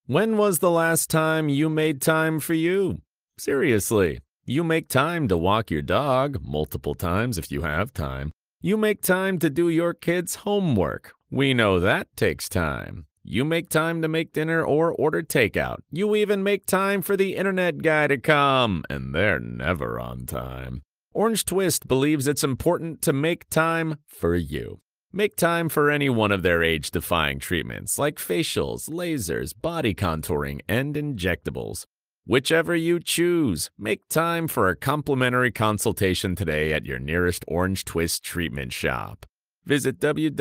When was the last time you made time for you? Seriously, you make time to walk your dog multiple times if you have time. You make time to do your kids' homework. We know that takes time. You make time to make dinner or order takeout. You even make time for the internet guy to come, and they're never on time. Orange Twist believes it's important to make time for you. Make time for any one of their age-defying treatments like facials, lasers, body contouring, and injectables. Whichever you choose, make time for a complimentary consultation today at your nearest Orange Twist treatment shop. Visit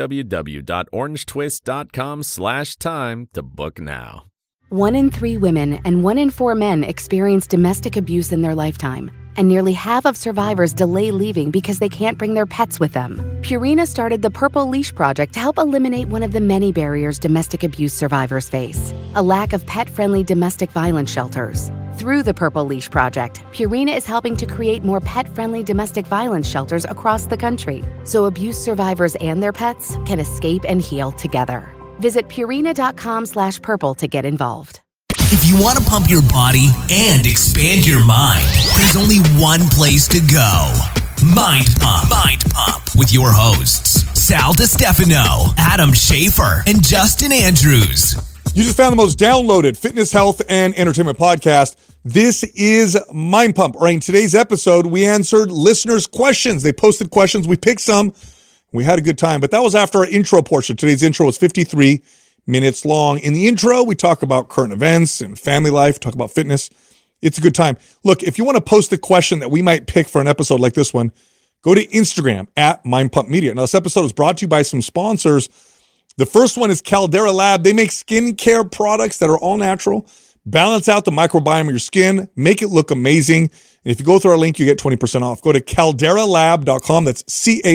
www.orangetwist.com/time to book now. 1 in 3 women and 1 in 4 men experience domestic abuse in their lifetime, and nearly half of survivors delay leaving because they can't bring their pets with them. Purina started the Purple Leash Project to help eliminate one of the many barriers domestic abuse survivors face: a lack of pet-friendly domestic violence shelters. Through the Purple Leash Project, Purina is helping to create more pet-friendly domestic violence shelters across the country, so abuse survivors and their pets can escape and heal together. Visit Purina.com/purple to get involved. If you want to pump your body and expand your mind, there's only one place to go. Mind Pump. Mind Pump with your hosts, Sal DiStefano, Adam Schafer, and Justin Andrews. You just found the most downloaded fitness, health, and entertainment podcast. This is Mind Pump. Right, in today's episode, we answered listeners' questions. They posted questions. We picked some. We had a good time, but that was after our intro portion. Today's intro was 53 minutes long. In the intro, we talk about current events and family life, talk about fitness. It's a good time. Look, if you want to post a question that we might pick for an episode like this one, go to Instagram at Mind Pump Media. Now, this episode is brought to you by some sponsors. The first one is Caldera Lab. They make skincare products that are all natural, balance out the microbiome of your skin, make it look amazing. And if you go through our link, you get 20% off. Go to calderalab.com. That's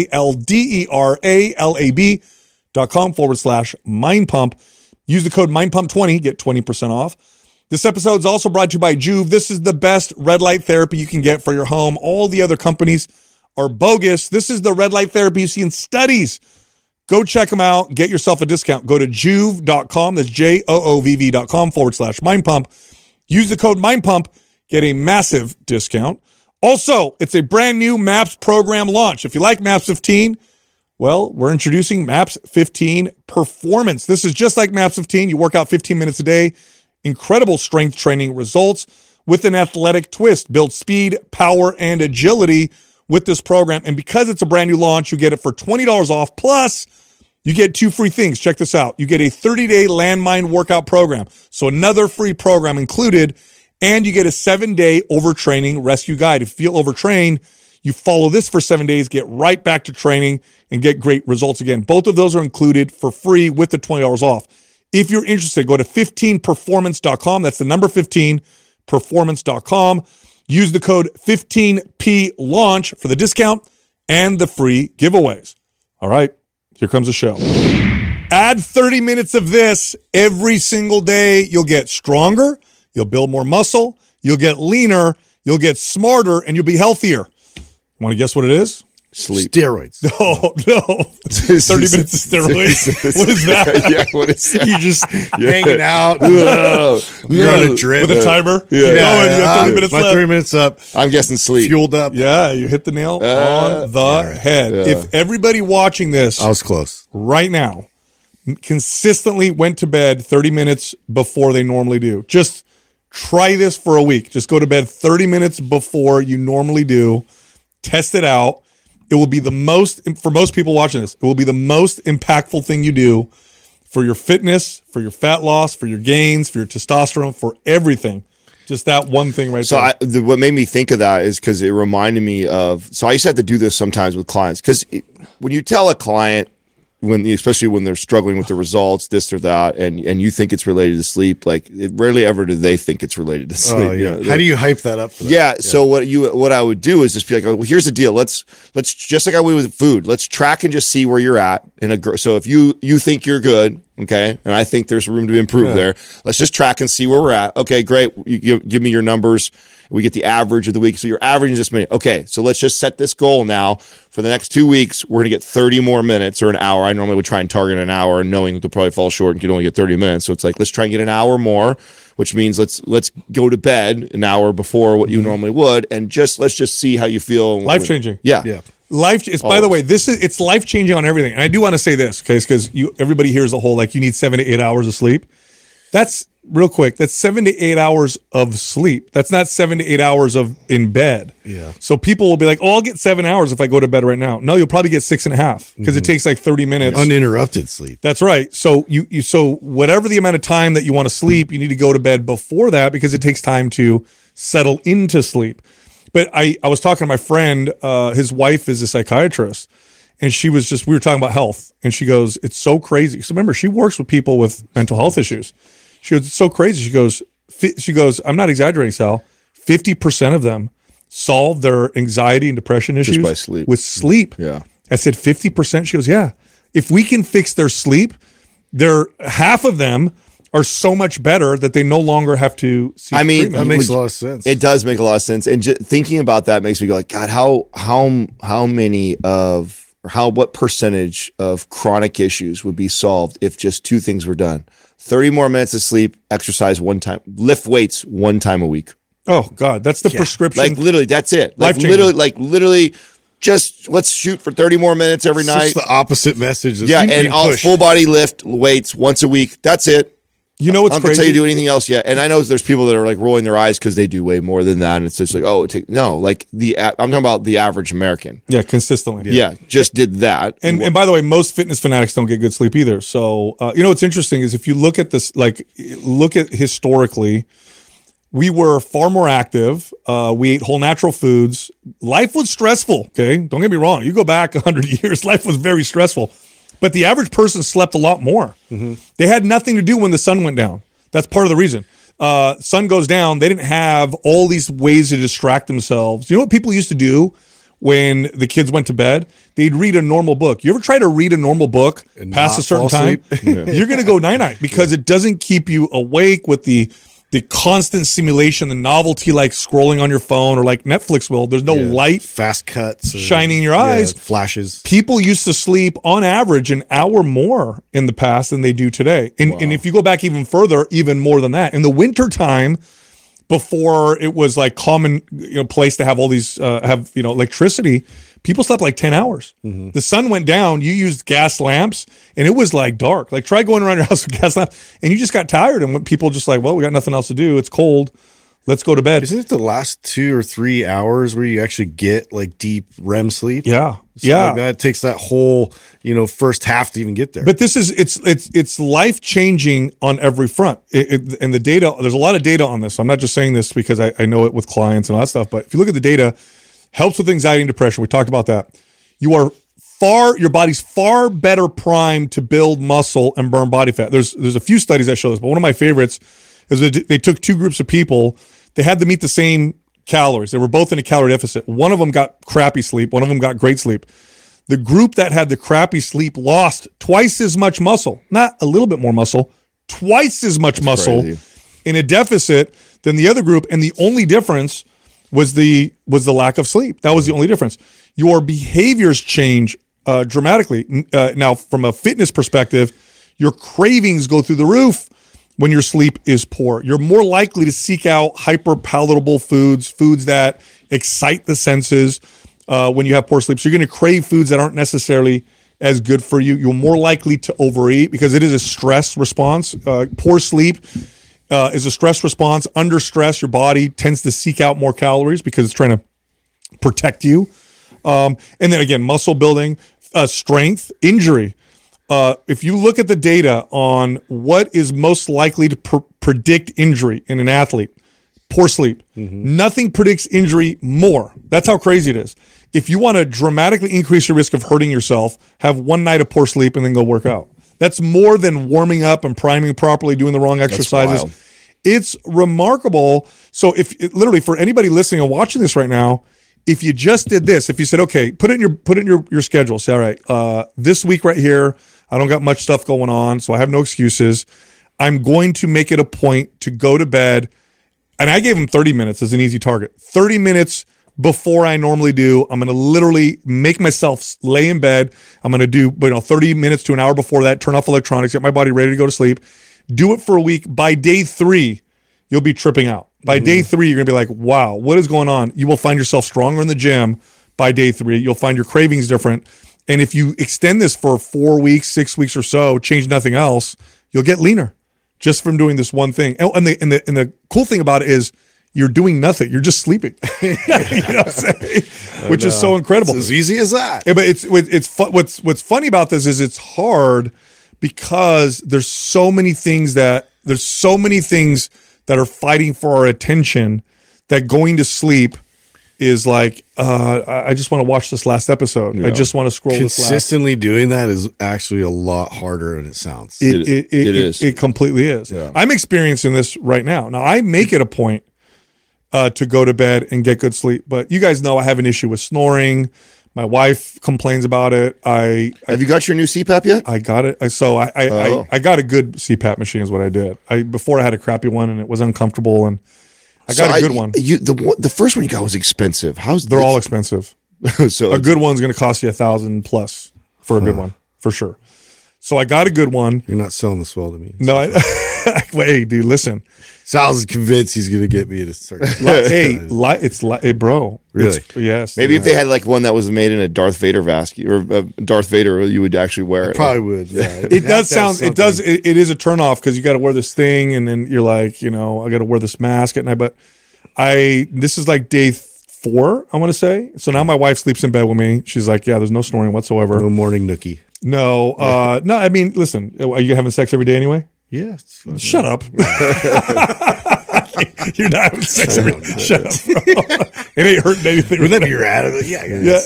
CALDERALAB.com/Mind Pump. Use the code MindPump20, get 20% off. This episode is also brought to you by Joovv. This is the best red light therapy you can get for your home. All the other companies are bogus. This is the red light therapy you see in studies. Go check them out. Get yourself a discount. Go to Joovv.com. That's JOOVV.com/Mind Pump. Use the code MindPump. Get a massive discount. Also, it's a brand new MAPS program launch. If you like MAPS 15, well, we're introducing MAPS 15 Performance. This is just like MAPS 15. You work out 15 minutes a day. Incredible strength training results with an athletic twist. Build speed, power, and agility with this program. And because it's a brand new launch, you get it for $20 off. Plus, you get 2 free things. Check this out. You get a 30-day landmine workout program. So another free program included. And you get a 7-day overtraining rescue guide. If you feel overtrained, you follow this for 7 days, get right back to training, and get great results again. Both of those are included for free with the $20 off. If you're interested, go to 15performance.com. That's the number 15performance.com. Use the code 15PLAUNCH for the discount and the free giveaways. All right, here comes the show. Add 30 minutes of this every single day. You'll get stronger. You'll build more muscle, you'll get leaner, you'll get smarter, and you'll be healthier. Want to guess what it is? Sleep. Steroids. No. 30 minutes of steroids. What is that? Yeah, what is that? You just hanging out. You're on a drip. With a timer? Yeah. You have 30 minutes left. 3 minutes up. I'm guessing sleep. Fueled up. Yeah, you hit the nail on the head. Yeah. If everybody watching this I was close. right now consistently went to bed 30 minutes before they normally do, just try this for a week. Just go to bed 30 minutes before you normally do. Test it out. It will be the most, for most people watching this, it will be the most impactful thing you do for your fitness, for your fat loss, for your gains, for your testosterone, for everything. Just that one thing right there. So what made me think of that is because it reminded me of, so I used to have to do this sometimes with clients, because when you tell a client, especially when they're struggling with the results, this or that, and you think it's related to sleep, like rarely ever do they think it's related to sleep. Oh, yeah. How do you hype that up for them? Yeah. So what I would do is just be like, well, here's the deal. Let's just like I would with food. Let's track and just see where you're at. So if you think you're good, okay, and I think there's room to improve there, let's just track and see where we're at. Okay, great. You give me your numbers. We get the average of the week. So you're averaging just minute. Okay, so let's just set this goal now. For the next 2 weeks, we're going to get 30 more minutes or an hour. I normally would try and target an hour, knowing that they'll probably fall short and can only get 30 minutes. So it's like, let's try and get an hour more, which means let's go to bed an hour before what you normally would, and let's just see how you feel. Life changing. Yeah. It's by the way, it's life changing on everything. And I do want to say this, okay, because everybody hears the whole like you need 7 to 8 hours of sleep. That's real quick. That's 7 to 8 hours of sleep. That's not 7 to 8 hours of in bed. Yeah. So people will be like, "Oh, I'll get 7 hours if I go to bed right now." No, you'll probably get 6.5 because it takes like 30 minutes. Uninterrupted sleep. That's right. So so whatever the amount of time that you want to sleep, you need to go to bed before that because it takes time to settle into sleep. But I was talking to my friend, his wife is a psychiatrist, and we were talking about health, and she goes, "It's so crazy." So remember, she works with people with mental health issues. She goes, "It's so crazy." She goes, "I'm not exaggerating, Sal. 50% of them solve their anxiety and depression issues just by sleep. with sleep." Yeah. I said 50%. She goes, "Yeah. If we can fix their sleep, half of them are so much better that they no longer have to seek treatment." That makes a lot of sense. It does make a lot of sense. And thinking about that makes me go like, God, what percentage of chronic issues would be solved if just two things were done? 30 more minutes of sleep, exercise one time, lift weights one time a week. Oh God, that's the prescription. Like literally, that's it. Literally, just let's shoot for 30 more minutes every night. Just the opposite message. Yeah, and full body lift weights once a week. That's it. You know what's I'm crazy? tell you do anything else yet. And I know there's people that are like rolling their eyes because they do way more than that. And it's just like, I'm talking about the average American. Yeah, consistently. Yeah, just did that. And by the way, most fitness fanatics don't get good sleep either. So what's interesting is if you look at this, look at historically, we were far more active. We ate whole natural foods. Life was stressful. Okay, don't get me wrong. You go back 100 years, life was very stressful. But the average person slept a lot more. Mm-hmm. They had nothing to do when the sun went down. That's part of the reason. Sun goes down. They didn't have all these ways to distract themselves. You know what people used to do when the kids went to bed? They'd read a normal book. You ever try to read a normal book and past a certain time? You're going to go night-night because it doesn't keep you awake with the constant stimulation, the novelty, like scrolling on your phone or like Netflix will. There's no light, fast cuts, shining in your eyes, flashes. People used to sleep on average an hour more in the past than they do today. And if you go back even further, even more than that. In the wintertime, before it was like common place to have all these electricity, people slept like 10 hours. Mm-hmm. The sun went down, you used gas lamps, and it was like dark. Like try going around your house with gas lamps, and you just got tired. And when people just like, well, we got nothing else to do. It's cold. Let's go to bed. Isn't it the last 2 or 3 hours where you actually get like deep REM sleep? Yeah. Like that takes that whole, first half to even get there. But this is, it's life-changing on every front. And the data, there's a lot of data on this. So I'm not just saying this because I know it with clients and all that stuff, but if you look at the data, helps with anxiety and depression. We talked about that. Your body's far better primed to build muscle and burn body fat. There's a few studies that show this, but one of my favorites is that they took two groups of people. They had them eat the same calories. They were both in a calorie deficit. One of them got crappy sleep. One of them got great sleep. The group that had the crappy sleep lost twice as much muscle, not a little bit more muscle, twice as much muscle in a deficit than the other group. And the only difference was the lack of sleep. That was the only difference. Your behaviors change dramatically. Now, from a fitness perspective, your cravings go through the roof when your sleep is poor. You're more likely to seek out hyper-palatable foods that excite the senses when you have poor sleep. So you're going to crave foods that aren't necessarily as good for you. You're more likely to overeat because it is a stress response. Poor sleep is a stress response. Under stress, your body tends to seek out more calories because it's trying to protect you. And then again, muscle building, strength, injury. If you look at the data on what is most likely to predict injury in an athlete, poor sleep. Mm-hmm. Nothing predicts injury more. That's how crazy it is. If you want to dramatically increase your risk of hurting yourself, have one night of poor sleep and then go work out. That's more than warming up and priming properly, doing the wrong exercises. It's remarkable. So literally for anybody listening and watching this right now, if you just did this, if you said, okay, put it in your schedule. Say, all right, this week right here, I don't got much stuff going on, so I have no excuses. I'm going to make it a point to go to bed And I gave him 30 minutes as an easy target. 30 minutes before I normally do. I'm going to literally make myself lay in bed. I'm going to do 30 minutes to an hour before that, turn off electronics, get my body ready to go to sleep. Do it for a week. By day 3, you'll be tripping out. By day 3, you're going to be like, wow, what is going on? You will find yourself stronger in the gym by day 3. You'll find your cravings different. And if you extend this for 4 weeks, 6 weeks or so, change nothing else, you'll get leaner just from doing this one thing. And the cool thing about it is you're doing nothing. You're just sleeping. You know what I'm saying? Which is so incredible. It's as easy as that. Yeah, but what's funny about this is it's hard because there's so many things that are fighting for our attention that going to sleep is like, I just want to watch this last episode. Yeah. I just want to scroll Consistently doing that is actually a lot harder than it sounds. It is. It completely is. Yeah. I'm experiencing this right now. Now, I make it a point to go to bed and get good sleep, but you guys know I have an issue with snoring. My wife complains about it. Have you got your new CPAP yet? I got it. I got a good CPAP machine is what I did. Before I had a crappy one and it was uncomfortable, and I got a good one. The first one you got was expensive. They're all expensive. So a good one's going to cost you $1,000 plus for a good one, for sure. So I got a good one. You're not selling the swell to me. No, hey, dude, listen. Sal's convinced he's going to get me to start. Bro. Really? Yes. Maybe if they had like one that was made in a Darth Vader mask or Darth Vader, you would actually wear it. Probably would. Yeah. It is a turnoff because you got to wear this thing, and then you're like, I got to wear this mask at night. But this is like day 4, I want to say. So now my wife sleeps in bed with me. She's like, yeah, there's no snoring whatsoever. No morning nookie. No, no. I mean, listen, are you having sex every day anyway? Yeah. Shut up. You're not having sex every day. Shut up, bro. It ain't hurting anything. Whenever you're out of it. Yeah.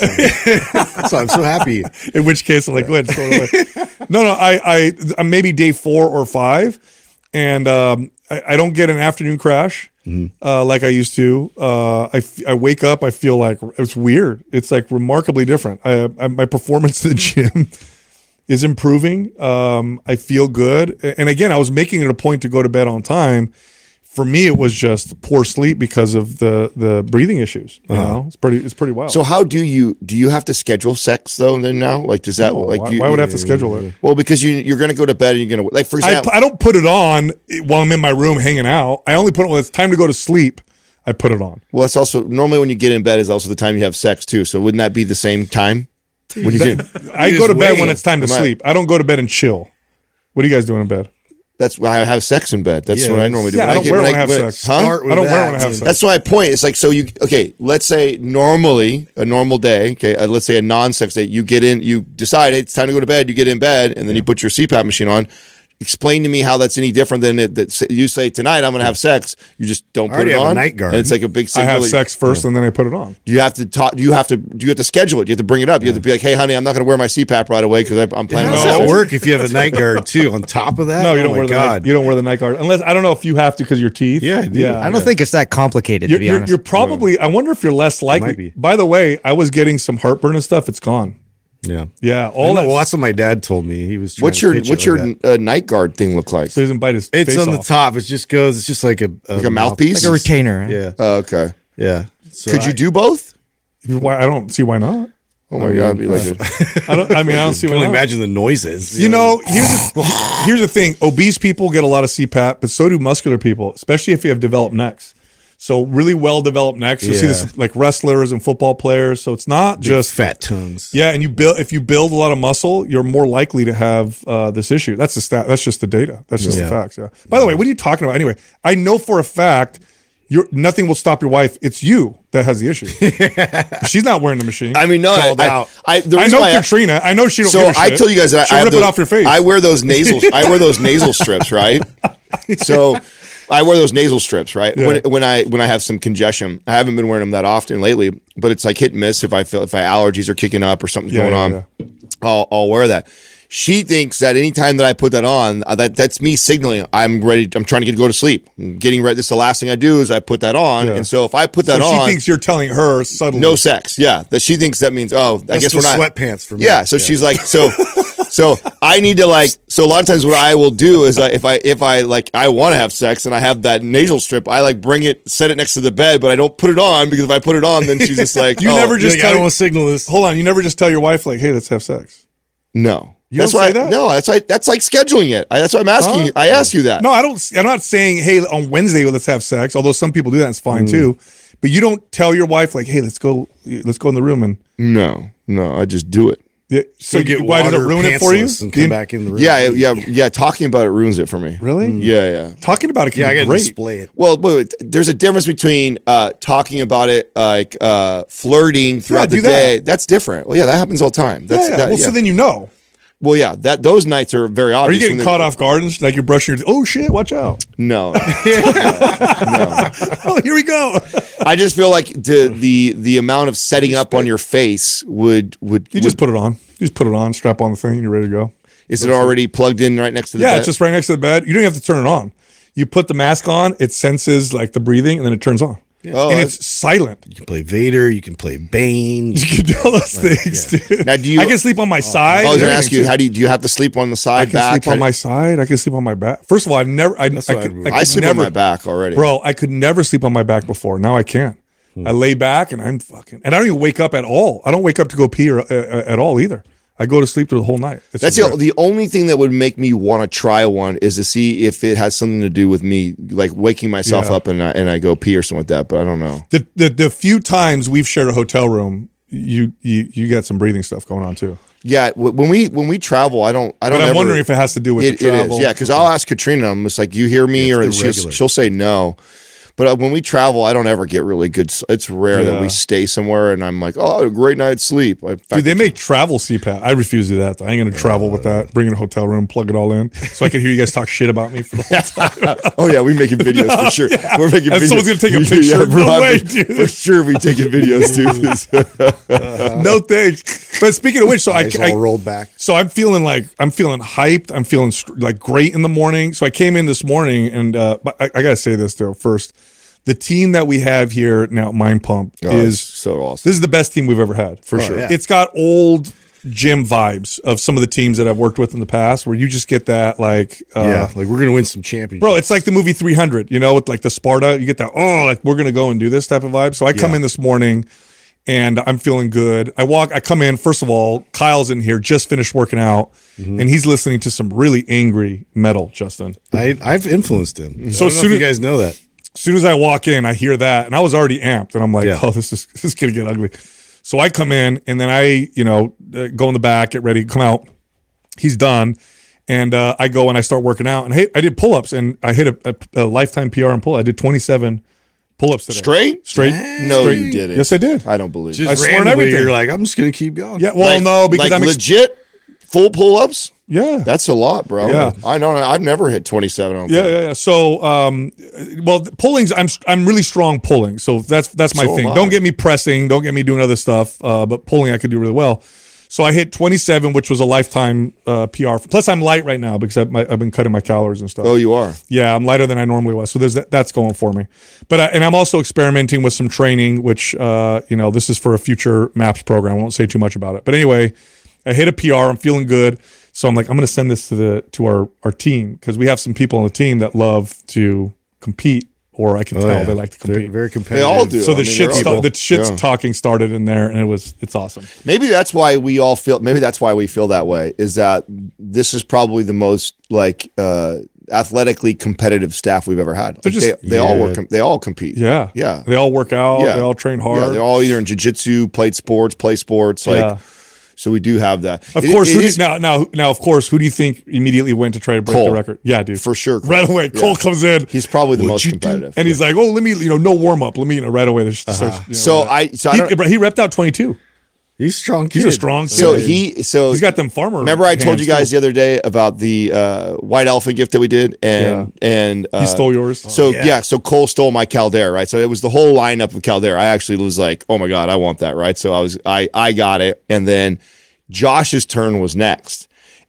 So I'm so happy. In which case, I'm like, go ahead, throw it away. No, I'm maybe day 4 or 5, and I don't get an afternoon crash like I used to. I wake up, I feel like it's weird. It's like remarkably different. My performance in the gym is improving. I feel good. And again, I was making it a point to go to bed on time. For me, it was just poor sleep because of the breathing issues. You know, it's pretty wild. So how do you have to schedule sex though? Then now, like, does that why would I have to schedule it? Well, because you're going to go to bed and you're going to, like, for example, I don't put it on while I'm in my room hanging out. I only put it when it's time to go to sleep. I put it on. Well, it's also normally when you get in bed is also the time you have sex too. So wouldn't that be the same time? When you I go to bed when it's time to sleep. I don't go to bed and chill. What are you guys doing in bed? That's why I have sex in bed. That's what I normally do. Yeah, I don't wear when I have sex. Huh? I don't wear when I have sex. That's my point. It's like, let's say normally, a normal day, let's say a non-sex day, you get in, you decide it's time to go to bed, you get in bed, and then you put your CPAP machine on. Explain to me how that's any different than that you say tonight I'm going to have sex. You just don't put it on. A night guard. And it's like a big. I have sex first and then I put it on. Do you have to talk? Do you have to schedule it? You have to bring it up. You have to be like, hey, honey, I'm not going to wear my CPAP right away because I'm planning. How does that work if you have a night guard too? On top of that, no, you don't wear you don't wear the night guard unless I don't know if you have to because your teeth. Yeah, I don't think it's that complicated. To be honest, you're probably. I wonder if you're less likely. By the way, I was getting some heartburn and stuff. It's gone. Yeah. All that. Well, that's what my dad told me. He was. What's your night guard thing look like? So he doesn't bite his. It's face on off. the top. It just goes. It's just like a mouthpiece, like a retainer. Yeah. Oh, okay. Yeah. So Could you do both? Why? I don't see why not. Oh my God! Be like I don't see why not. Imagine the noises. You know, here's the thing. Obese people get a lot of CPAP, but so do muscular people, especially if you have developed necks. So really well developed necks. You see this like wrestlers and football players. So it's not just fat tongues. Yeah, and if you build a lot of muscle, you're more likely to have this issue. That's the stat. That's just the data. That's just the facts. Yeah. By the way, what are you talking about? Anyway, I know for a fact nothing will stop your wife. It's you that has the issue. She's not wearing the machine. I mean, no, I know Katrina. I know she don't. So give a I shit. told you guys that She'll rip it off your face. I wear those nasal strips, right? So. I wear those nasal strips, right? Yeah. When I have some congestion, I haven't been wearing them that often lately, but it's like hit and miss. If allergies are kicking up or something's going on, I'll wear that. she thinks that anytime that I put that on, that's me signaling I'm ready. I'm trying to go to sleep. I'm getting ready. This is the last thing I do is I put that on. Yeah. And so if I put that So on, she thinks you're telling her subtly. no sex. Yeah. That she thinks that means, I That's guess the we're not sweatpants for me. Yeah. So she's like, so I need to so a lot of times what I will do is if I want to have sex and I have that nasal strip, I bring it, set it next to the bed, but I don't put it on because if I put it on, then she's just like, You never just I tell don't want to signal this. Hold on, you never just tell your wife like, "Hey, let's have sex." No. You That's don't why say that? No, that's like scheduling it. That's why I'm asking Huh? you. I asked you that. No, I don't. I'm not saying, "Hey, on Wednesday let's have sex." Although some people do that, it's fine too. But you don't tell your wife like, "Hey, let's go in the room and." No, I just do it. So You get why does it water, ruin it for you? pantsless, and come back in the room. Yeah. Talking about it ruins it for me. Really? Yeah. Talking about it can Yeah, I be got to great. display it. Well, wait, there's a difference between talking about it, flirting throughout the do that. day. That's different. Well, yeah, that happens all the time. That's Yeah. that, Well, so then you know. well, yeah, those nights are very Are obvious. you getting when caught off guard and like you're brushing your? Oh shit! Watch out! No. Oh, here we go. I just feel like the amount of setting up on your face would You just put it on. You just put it on. Strap on the thing. You're ready to go. is it already plugged in right next to the Yeah, bed? it's just right next to the bed. You don't have to turn it on. You put the mask on. It senses like the breathing, and then it turns on. Oh, and it's silent. You can play Vader. You can play Bane. You can do all those things, dude. Now, do you- I can sleep on my side. I was going to and ask you, everything, do you have to sleep on the too. side, I can back? sleep on my side. I can sleep on my back. First of all, I what I'd I sleep on my back already. Bro, I could never sleep on my back before. Now I can. I lay back and I'm fucking, and I don't even wake up at all. I don't wake up to go pee at all either. I go to sleep through the whole night. It's That's great. the only thing that would make me want to try one is to see if it has something to do with me, like waking myself Yeah. up and I go pee or something like that. But I don't know. The few times we've shared a hotel room, you got some breathing stuff going on too. Yeah, when we travel, I don't. But I'm wondering if it has to do with it the travel. is. Yeah, because I'll ask Katrina. I'm just like, you hear me, Yeah, or it's irregular. she'll say no. But when we travel, I don't ever get really good. It's rare that Yeah. we stay somewhere and I'm like, oh, a great night's sleep. In fact, Dude, they make travel CPAP. I refuse to do that. I ain't gonna travel with that. Bring in a hotel room, plug it all in, so I can hear you guys talk shit about me for the whole time. oh yeah, we making videos for sure. Yeah. We're making And videos. someone's gonna take a picture. bro, No way, for dude. sure, we taking videos, dude. No thanks. But speaking of which, so Eyes all rolled back. So I'm feeling hyped. I'm feeling like great in the morning. So I came in this morning, and but I gotta say this though first. The team that we have here now at Mind Pump Oh, is it's so awesome. this is the best team we've ever had for sure. yeah. It's got old gym vibes of some of the teams that I've worked with in the past, where you just get that like, Like we're gonna win some championships. bro. It's like the movie 300, with like the Sparta. You get that like we're gonna go and do this type of vibe. So I come in this morning, and I'm feeling good. I come in. First of all, Kyle's in here, just finished working out, and he's listening to some really angry metal. Justin. I've influenced him. So So soon you as- guys know that. As soon as I walk in, I hear that, and I was already amped, and I'm like, Yeah. "Oh, this is gonna get ugly." So I come in, and then I, go in the back, get ready, come out. He's done, and I go and I start working out, and I did pull-ups, and I hit a lifetime PR in pull. I did 27 pull-ups today. Straight. No, Straight. you didn't. Yes, I did. I don't believe. Just I swear on randomly, everything. you're like, I'm just gonna keep going. Yeah. Well, no, because like I'm legit full pull-ups. yeah. That's a lot, bro. Yeah. I know. I've never hit 27. I don't think. Yeah. So, pulling's I'm really strong pulling, so that's my So thing. am I. Don't get me pressing, don't get me doing other stuff, but pulling I could do really well. So I hit 27, which was a lifetime PR. Plus, I'm light right now because I've been cutting my calories and stuff. Oh, you are. Yeah, I'm lighter than I normally was. So there's that's going for me. But and I'm also experimenting with some training, which this is for a future MAPS program. I won't say too much about it. But anyway, I hit a PR. I'm feeling good. So I'm like, I'm going to send this to our team because we have some people on the team that love to compete, or I can tell they like to Very, compete. very They competitive. all do. So I mean, they're all- yeah. talking started in there, and it's awesome. Maybe that's why we all feel. Maybe that's why we feel that way. Is that this is probably the most like athletically competitive staff we've ever had. They're Like, just- they all work. They all compete. Yeah, Yeah. They all work out. Yeah. They all train Yeah, hard. they're all either in jiu-jitsu, play sports. Like, Yeah. so we do have that. Of It- course, it who do is- now, of course, who do you think immediately went to try to break Cole. the record? Yeah, dude, for sure. Cole. right away. Yeah. Cole comes in, He's probably the What'd most you do? competitive. and he's like, "Oh, let me, no warm up. Let me, right away." There's starts, So I don't- he repped out 22. He's strong. He's kid. a strong. so kid. he's got them farmer. Remember, I told hands, you guys too. the other day about the white elephant gift that we did, and He stole yours. So so Cole stole my Caldera, right? So it was the whole lineup of Caldera. I actually was like, oh my god, I want that, right? So I got it, and then Josh's turn was next,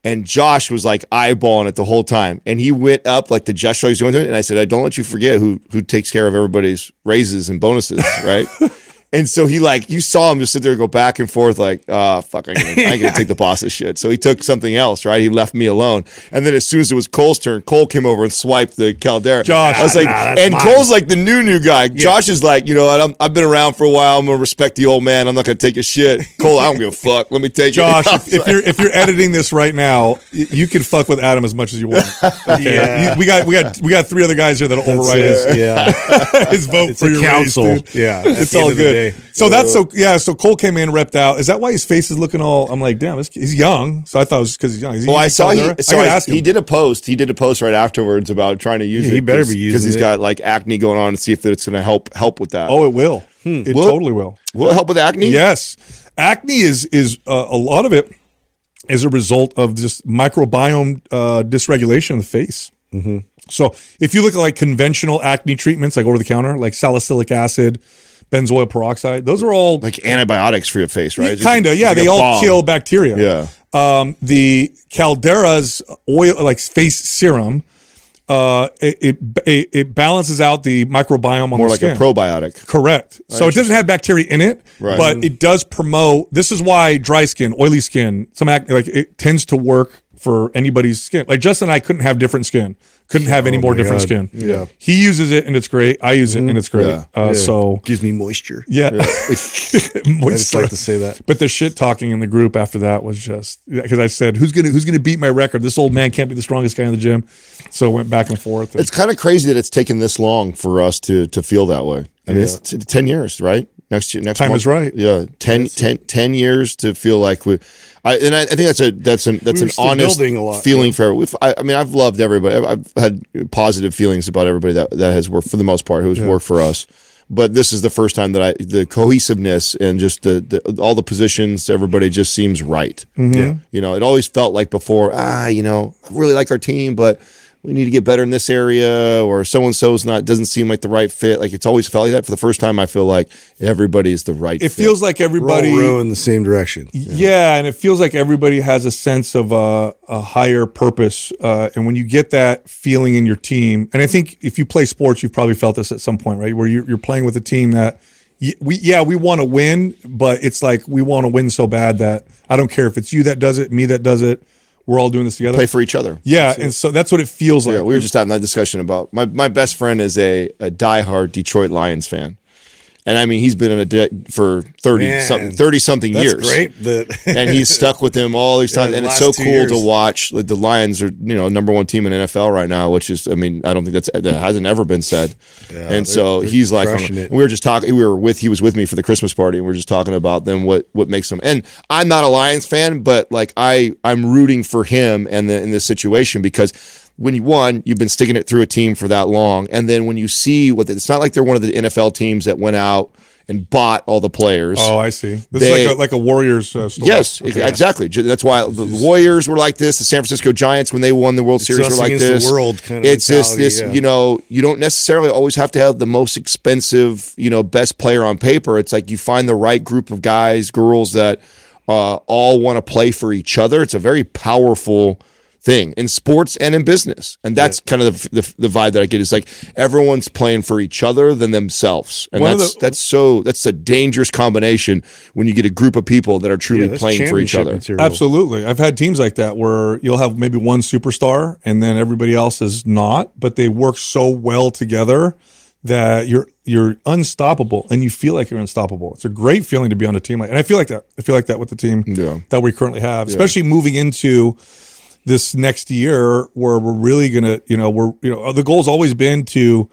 And Josh was like eyeballing it the whole time. And he went up like the gesture he's doing to it. And I said, don't let you forget who takes care of everybody's raises and bonuses, right? And so he like, you saw him just sit there and go back and forth like, fuck, I ain't gonna take the boss's shit. So he took something else, right? He left me alone. And then as soon as it was Cole's turn, Cole came over and swiped the Caldera. Josh. I was like, and mine. Cole's like the new guy. Yeah. Josh is like, I've been around for a while. I'm gonna respect the old man. I'm not gonna take his shit. Cole, I don't give a fuck. Let me take Josh, it. if you're editing this right now, you can fuck with Adam as much as you want. Okay? Yeah. We got 3 other guys here that'll override his vote it's for your council. Race, yeah, it's all good. So so Cole came in, repped out. Is that why his face is looking all? I'm like, damn, he's young. So I thought it was because he's young. Well, I saw he did a post. He did a post right afterwards about trying to use it. He better be using it because he's got like acne going on, and see if it's going to help with that. Oh, it will. It totally will. Will it help with acne? Yes, acne is a lot of it is a result of just microbiome dysregulation of the face. Mm-hmm. So if you look at like conventional acne treatments, like over the counter, like salicylic acid, benzoyl peroxide, those are all like antibiotics for your face, right? Kind of, yeah. They all kill bacteria. Yeah. The Caldera's oil, like face serum, it balances out the microbiome on more the like skin. A probiotic. Correct. So it doesn't have bacteria in it, but it does promote. This is why dry skin, oily skin, some acne, like it tends to work for anybody's skin. Like Justin and I couldn't have different skin. Couldn't have any more different skin. Yeah. He uses it and it's great. I use it and it's great. So gives me moisture. yeah. I just like to say that. But the shit talking in the group after that was just because I said, who's gonna beat my record? This old man can't be the strongest guy in the gym. So it went back and forth. It's kind of crazy that it's taken this long for us to feel that way. I mean, it's 10 years, right? Next time month. Is right. Yeah. 10 years to feel like I think that's an honest feeling for. I mean, I've loved everybody. I've had positive feelings about everybody that has worked for the most part, who's worked for us. But this is the first time that the cohesiveness and just the all the positions, everybody just seems right. Mm-hmm. Yeah. It always felt like before, I really like our team, but we need to get better in this area, or so-and-so's doesn't seem like the right fit. Like it's always felt like that. For the first time, I feel like everybody's the right fit. It feels like everybody we're all rowing in the same direction. Yeah, and it feels like everybody has a sense of a higher purpose. And when you get that feeling in your team, and I think if you play sports, you've probably felt this at some point, right? Where you're playing with a team that we want to win, but it's like we want to win so bad that I don't care if it's you that does it, me that does it. We're all doing this together. Play for each other. Yeah, and so that's what it feels like. Yeah, we were just having that discussion about my best friend is a diehard Detroit Lions fan. And I mean, he's been in for 30 something years. That's great. And he's stuck with him all these times. And it's so cool to watch. Like, the Lions are, number one team in NFL right now, which is, I mean, I don't think that hasn't ever been said. Yeah, and so he's like, we were just talking, he was with me for the Christmas party, and we were just talking about then what makes him. And I'm not a Lions fan, but like I'm rooting for him in this situation, because when you've been sticking it through a team for that long, and then when you see it's not like they're one of the NFL teams that went out and bought all the players. Oh, I see. This is like a Warriors story. Yes, okay. Exactly. That's why the Warriors were like this. The San Francisco Giants, when they won the World Series, were like this. The world kind of it's this. You don't necessarily always have to have the most expensive, best player on paper. It's like you find the right group of guys, girls that all want to play for each other. It's a very powerful thing in sports and in business, and that's kind of the vibe that I get. Is like everyone's playing for each other than themselves, and that's a dangerous combination when you get a group of people that are truly playing for each other. Material. Absolutely, I've had teams like that where you'll have maybe one superstar and then everybody else is not, but they work so well together that you're unstoppable, and you feel like you're unstoppable. It's a great feeling to be on a team and I feel like that. I feel like that with the team that we currently have, especially moving into this next year, where we're really gonna, the goal's always been to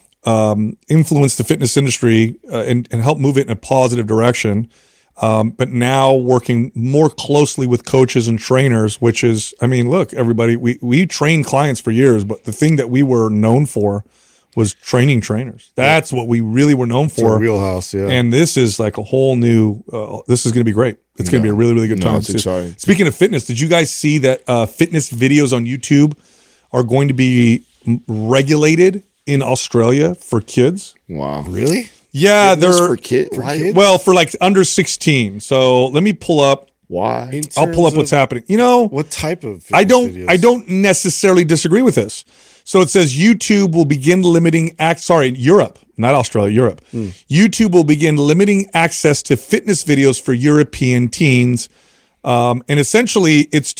influence the fitness industry and help move it in a positive direction. But now working more closely with coaches and trainers, which is, I mean, look, everybody, we trained clients for years, but the thing that we were known for was training trainers. That's what we really were known for. It's a wheelhouse, yeah. And this is like a whole new. This is going to be great. It's going to be a really, really good time. It's exciting. Speaking of fitness, did you guys see that fitness videos on YouTube are going to be regulated in Australia for kids? Wow, really? Yeah, fitness they're for kids. Well, for like under 16. So let me pull up Why? I'll pull up what's happening. You know, What type of? I videos? don't necessarily disagree with this. So it says YouTube will begin limiting Europe, not Australia, Europe. YouTube will begin limiting access to fitness videos for European teens. And essentially it's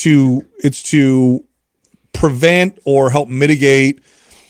to prevent or help mitigate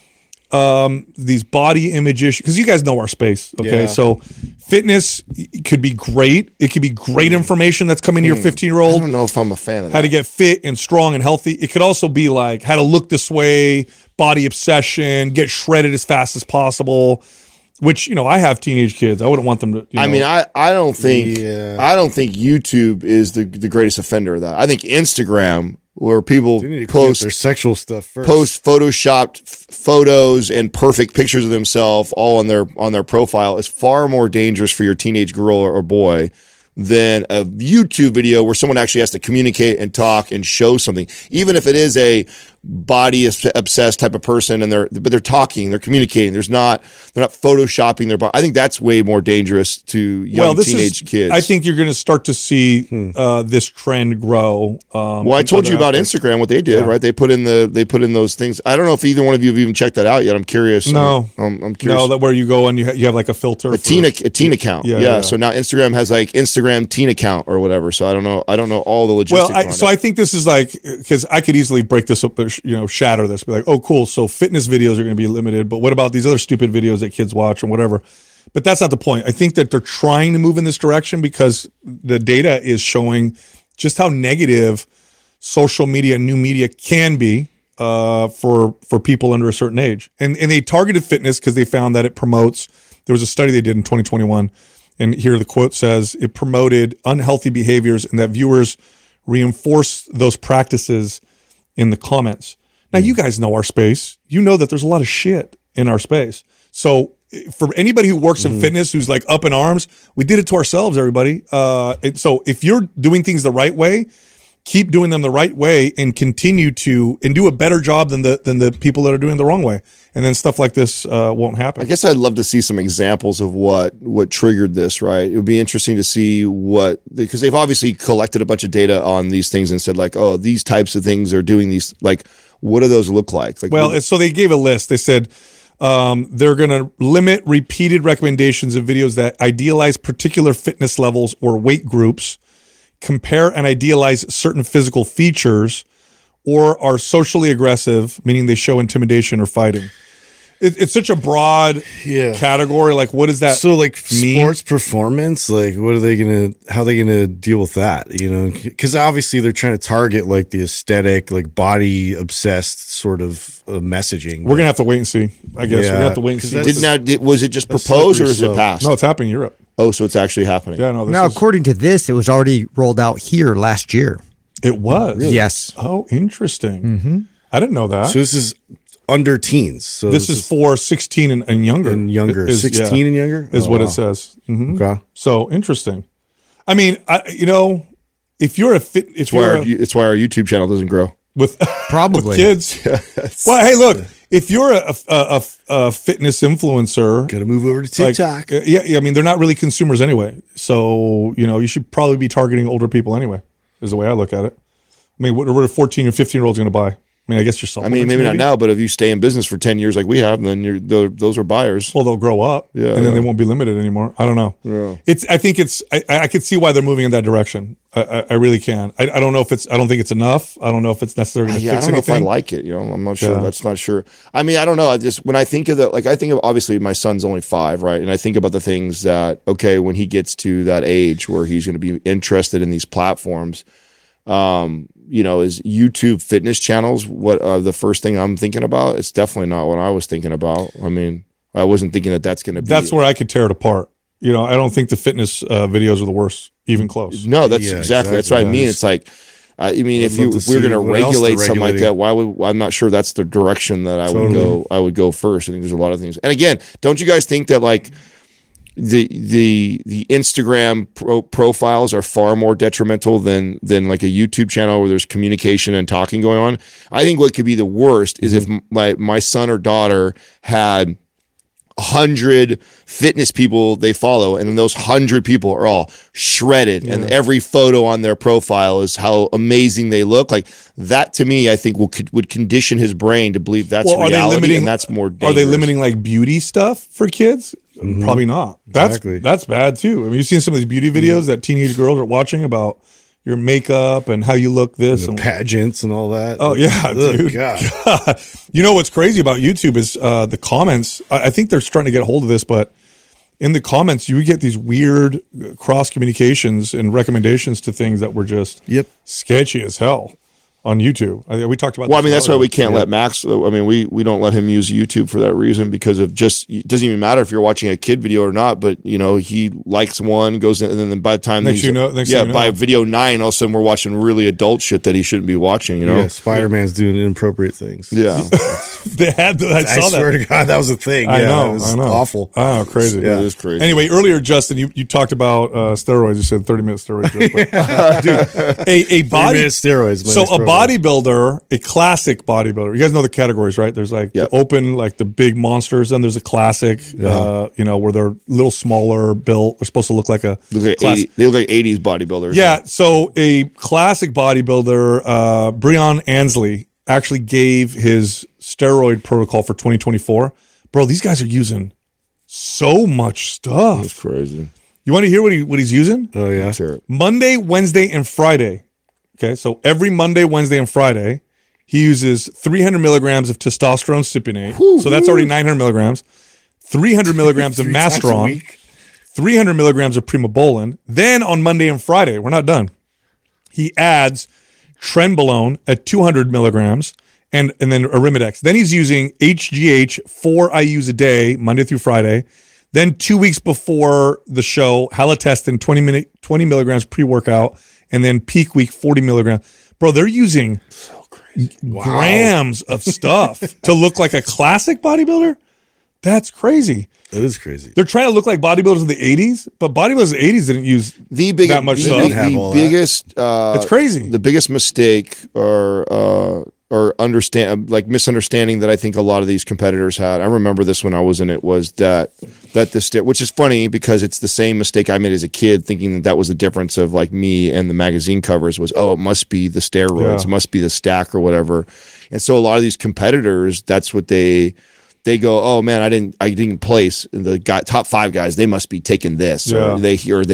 these body image issues, because you guys know our space. Okay. Yeah. So fitness could be great. It could be great information that's coming to your 15-year-old. I don't know if I'm a fan of How that. to get fit and strong and healthy. It could also be like how to look this way, body obsession, get shredded as fast as possible, which, you know, I have teenage kids. I wouldn't want them to, I mean, I don't think Yeah. I don't think YouTube is the greatest offender of that. I think Instagram, where people They need to clean up post their sexual stuff first. photoshopped photos and perfect pictures of themselves all on their profile, is far more dangerous for your teenage girl or boy than a YouTube video where someone actually has to communicate and talk and show something, even if it is a body obsessed type of person, and they're talking, they're communicating. They're not photoshopping their body. I think that's way more dangerous to young teenage kids. I think you're going to start to see this trend grow. Well, I told you about Instagram, what they did, right? They put in those things. I don't know if either one of you have even checked that out yet. I'm curious. No. I'm curious. No, that where you go and you have like a filter. A teen account. Yeah, Yeah, yeah. So now Instagram has like Instagram teen account or whatever. So I don't know all the logistics. Well, I think this is like, because I could easily break this up, shatter this, be like, oh, cool. So fitness videos are going to be limited, but what about these other stupid videos that kids watch or whatever? But that's not the point. I think that they're trying to move in this direction because the data is showing just how negative social media and new media can be for people under a certain age. And they targeted fitness because they found that it promotes. There was a study they did in 2021, and here the quote says it promoted unhealthy behaviors and that viewers reinforce those practices in the comments. Now, you guys know our space. You know that there's a lot of shit in our space. So for anybody who works in fitness, who's like up in arms, we did it to ourselves, everybody. So if you're doing things the right way, keep doing them the right way and continue to, and do a better job than the people that are doing it the wrong way. And then stuff like this won't happen. I guess I'd love to see some examples of what triggered this, right? It would be interesting to see because they've obviously collected a bunch of data on these things and said like, oh, these types of things are doing these, like, what do those look like? Well, so they gave a list. They said they're going to limit repeated recommendations of videos that idealize particular fitness levels or weight groups, compare and idealize certain physical features, or are socially aggressive, meaning they show intimidation or fighting. It's such a broad category. Like, what does that So like mean? sports performance, like how are they gonna deal with that? You know, because obviously they're trying to target like the aesthetic, like body obsessed sort of messaging. We're gonna have to wait and see. I guess we're Yeah, gonna have to wait and 'cause see. was it just That's proposed or is slippery it slope. passed? No, it's happening in Europe. Oh, so it's actually happening. Yeah, no. Now, according to this, it was already rolled out here last year. It was. Yes. Oh, interesting. I didn't know that. So this is under teens. So this is for 16 and younger. and younger, Is- 16 and younger is Oh, what wow. it says. Mhm. Okay. So interesting. I mean, if you're if It's why you're it's why our YouTube channel doesn't grow. with Probably. with kids. Well, hey, look, if you're a fitness influencer, Gotta move over to like, TikTok. yeah, I mean, they're not really consumers anyway. So, you should probably be targeting older people anyway, is the way I look at it. I mean, what are 14 or 15-year-olds going to buy? I mean, I guess you're I mean, maybe not now, but if you stay in business for 10 years like we have, then those are buyers. Well, they'll grow up, Yeah, and then yeah. they won't be limited anymore. I don't know. Yeah. I think I could see why they're moving in that direction. I really can. I don't know if I don't think it's enough. I don't know if it's necessarily going to Yeah, I fix don't know if anything. I like it. I'm not sure. Yeah. That's not sure. I mean, I don't know. I just, when I think of I think of, obviously my son's only 5, right? And I think about the things that, okay, when he gets to that age where he's going to be interested in these platforms, is YouTube fitness channels what the first thing I'm thinking about? It's definitely not what I was thinking about. I mean, I wasn't thinking that's going to be. That's where I could tear it apart. I don't think the fitness videos are the worst, even close. No, that's Yeah, exactly. That's what I exactly. mean. It's like, I mean, I'd if love to we're see going to what else they're regulate something like regulating. that, I'm not sure that's the direction that I would Totally. go. I would go first. I think there's a lot of things. And again, don't you guys think that like the Instagram profiles are far more detrimental than like a YouTube channel where there's communication and talking going on? I think what could be the worst is if my son or daughter had 100 fitness people they follow, and those 100 people are all shredded, and every photo on their profile is how amazing they look. Like that, to me, I think would condition his brain to believe that's reality, and that's more dangerous. Are they limiting like beauty stuff for kids? Probably not. That's bad too. I mean, you've seen some of these beauty videos that teenage girls are watching about your makeup and how you look this and pageants and all that. Oh yeah, dude. God. You know what's crazy about YouTube is the comments. I think they're starting to get a hold of this, but in the comments you get these weird cross communications and recommendations to things that were just sketchy as hell on YouTube. We talked about. Well, I mean, that's why we can't let Max. I mean, we don't let him use YouTube for that reason, because of just, it doesn't even matter if you're watching a kid video or not. But you know, he likes one, goes in, and then by the time by video 9, all of a sudden we're watching really adult shit that he shouldn't be watching. You know, Spider-Man's doing inappropriate things. Yeah, they had. I swear to God, that was a thing. I know. It was awful. Oh, crazy. Yeah, it is crazy. Anyway, earlier, Justin, you talked about steroids. You said 30-minute steroids. Dude, a body 30-minute steroids. So a bodybuilder, a classic bodybuilder. You guys know the categories, right? There's like the open, like the big monsters. Then there's a classic, you know, where they're a little smaller built. They're supposed to look like a. They look like 80s bodybuilders. Yeah. So a classic bodybuilder, Breon Ansley, actually gave his steroid protocol for 2024. Bro, these guys are using so much stuff. That's crazy. You want to hear what he's using? Oh yeah. Sure. Monday, Wednesday, and Friday. Okay, so every Monday, Wednesday, and Friday, he uses 300 milligrams of testosterone cypionate. So that's already 900 milligrams. 300 milligrams of Masteron. 300 milligrams of Primobolan. Then on Monday and Friday, we're not done, he adds Trenbolone at 200 milligrams and then Arimidex. Then he's using HGH 4 IUs a day, Monday through Friday. Then 2 weeks before the show, Halotestin 20 milligrams pre-workout. And then peak week 40 milligrams. Bro, they're using grams of stuff to look like a classic bodybuilder. That's crazy. That is crazy. They're trying to look like bodybuilders of the 80s, but bodybuilders of the 80s didn't use that much stuff. The biggest, it's crazy. The biggest mistake or misunderstanding that I think a lot of these competitors had. I remember this when I was in it, was that which is funny because it's the same mistake I made as a kid, thinking that was the difference of like me and the magazine covers was, oh, it must be the steroids, it must be the stack or whatever. And so a lot of these competitors, that's what they go, oh man, I didn't place the top 5 guys. They must be taking this, or they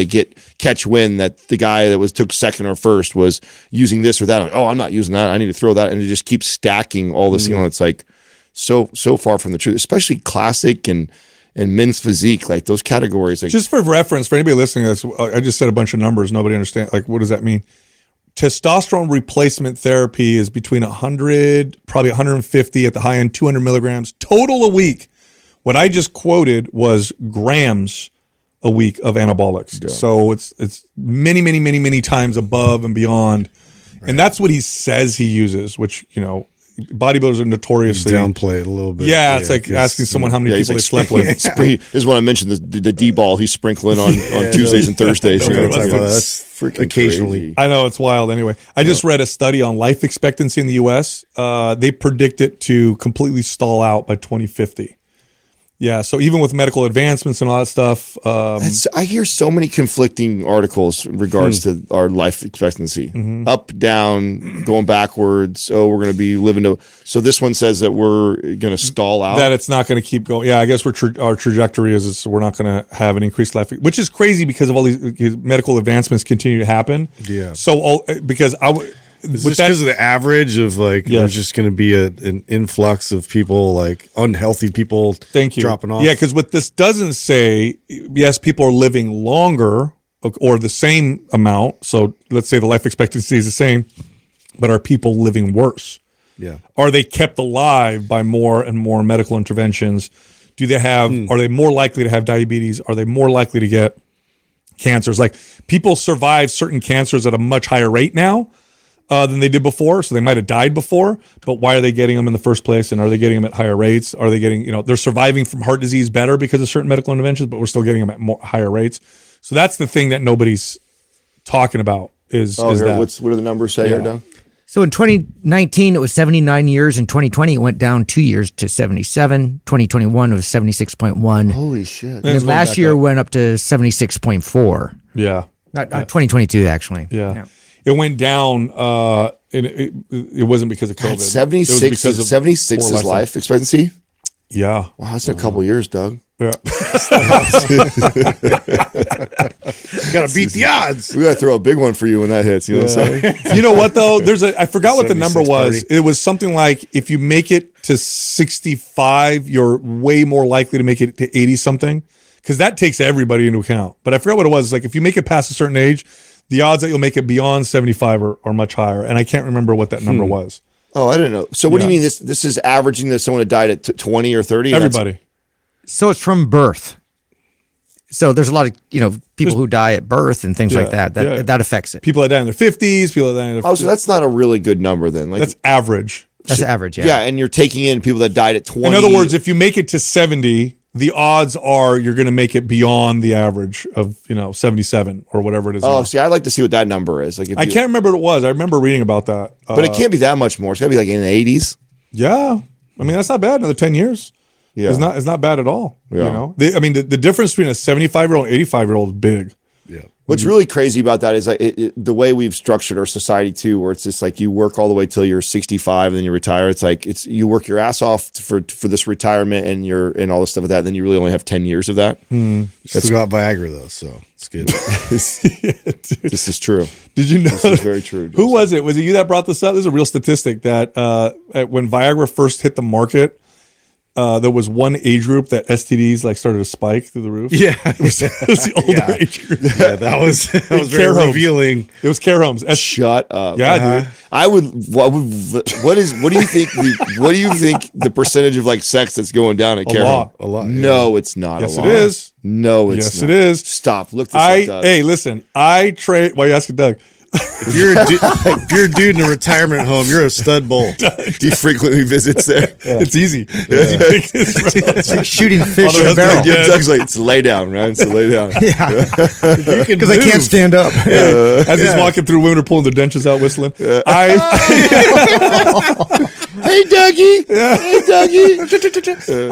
catch wind that the guy that took second or first was using this or that. Like, oh, I'm not using that. I need to throw that, and it just keeps stacking all this. You know, it's like so far from the truth, especially classic and men's physique, like those categories. Like, just for reference, for anybody listening to this, I just said a bunch of numbers. Nobody understands. Like, what does that mean? Testosterone replacement therapy is between 100, probably 150 at the high end, 200 milligrams total a week. What I just quoted was grams a week of anabolics. Yeah. So it's many times above and beyond. Right. And that's what he says he uses, which, you know, bodybuilders are notoriously downplay it a little bit. Yeah, it's like asking someone how many people they slept with. This is what I mentioned, the D-ball he's sprinkling on Tuesdays and Thursdays. That's freaking occasionally crazy. I know, it's wild. Anyway, I just read a study on life expectancy in the U.S. They predict it to completely stall out by 2050. Yeah, so even with medical advancements and all that stuff. I hear so many conflicting articles in regards to our life expectancy. Up, down, going backwards. Oh, we're going to be living to... So this one says that we're going to stall out. That it's not going to keep going. Yeah, I guess our trajectory is we're not going to have an increased life, which is crazy because of all these medical advancements continue to happen. Yeah. So, because is this because of the average of like there's just going to be an influx of people, like unhealthy people dropping off? Yeah, because what this doesn't say, yes, people are living longer or the same amount. So let's say the life expectancy is the same, but are people living worse? Yeah. Are they kept alive by more and more medical interventions? Do they have, are they more likely to have diabetes? Are they more likely to get cancers? Like, people survive certain cancers at a much higher rate now than they did before. So they might have died before, but why are they getting them in the first place? And are they getting them at higher rates? Are they getting, they're surviving from heart disease better because of certain medical interventions, but we're still getting them at higher rates. So that's the thing that nobody's talking about is that. What do the numbers say here, Doug? So in 2019, it was 79 years. In 2020, it went down 2 years to 77. 2021 was 76.1. Holy shit. And then last year went up to 76.4. Yeah. Not 2022, actually. Yeah. It went down. And it wasn't because of COVID. God, 76 is life expectancy? Yeah. Wow, that's in a couple years, Doug. Yeah. Gotta beat the odds. We gotta throw a big one for you when that hits. You know what I'm saying? You know what though? I forgot what the number 76 was. party. It was something like if you make it to 65, you're way more likely to make it to 80 something, because that takes everybody into account. But I forgot what it was. Like if you make it past a certain age, the odds that you'll make it beyond 75 are much higher. And I can't remember what that number was. Oh, I didn't know. So what do you mean this is averaging that someone had died at 20 or 30? Everybody. So it's from birth. So there's a lot of people who die at birth and things like that. That affects it. People that die in their 50s, people that die in their Oh, so that's not a really good number then. Like that's average. That's average. yeah, and you're taking in people that died at 20. In other words, if you make it to 70, the odds are you're going to make it beyond the average of 77 or whatever it is. Oh, now. see, I'd like to see what that number is. Like, if I can't remember what it was. I remember reading about that. But it can't be that much more. It's got to be like in the 80s. Yeah, I mean that's not bad. Another 10 years. Yeah, it's not bad at all. Yeah. The difference between a 75-year-old and 85-year-old is big. Yeah. What's really crazy about that is like the way we've structured our society too, where it's just like you work all the way till you're 65 and then you retire. It's like you work your ass off for this retirement and all this stuff with that. Then you really only have 10 years of that. Still got Viagra though, so it's good. This is true. Did you know? This is very true. Who was it? Was it you that brought this up? This is a real statistic that when Viagra first hit the market, there was one age group that STDs like started to spike through the roof. Yeah, it was the older age group. Yeah, that was very care homes. revealing. It was care homes. Shut up. Yeah, dude. I would. What do you think? What do you think the percentage of like sex that's going down at care home? A lot. No, it's not. Yes, a it lot. is. No, it's Yes, not. it is. Stop. Look this up, Doug. Hey, listen. I trade. Why are you asking Doug? If you're a dude in a retirement home, you're a stud bull. He frequently visits there. It's easy. It's like shooting fish in a Although barrel. that's Doug's like, it's lay down, right? It's a lay down. Because I can't stand up. As he's walking through, women are pulling their dentures out, whistling. Hey, Dougie. Hey, Dougie.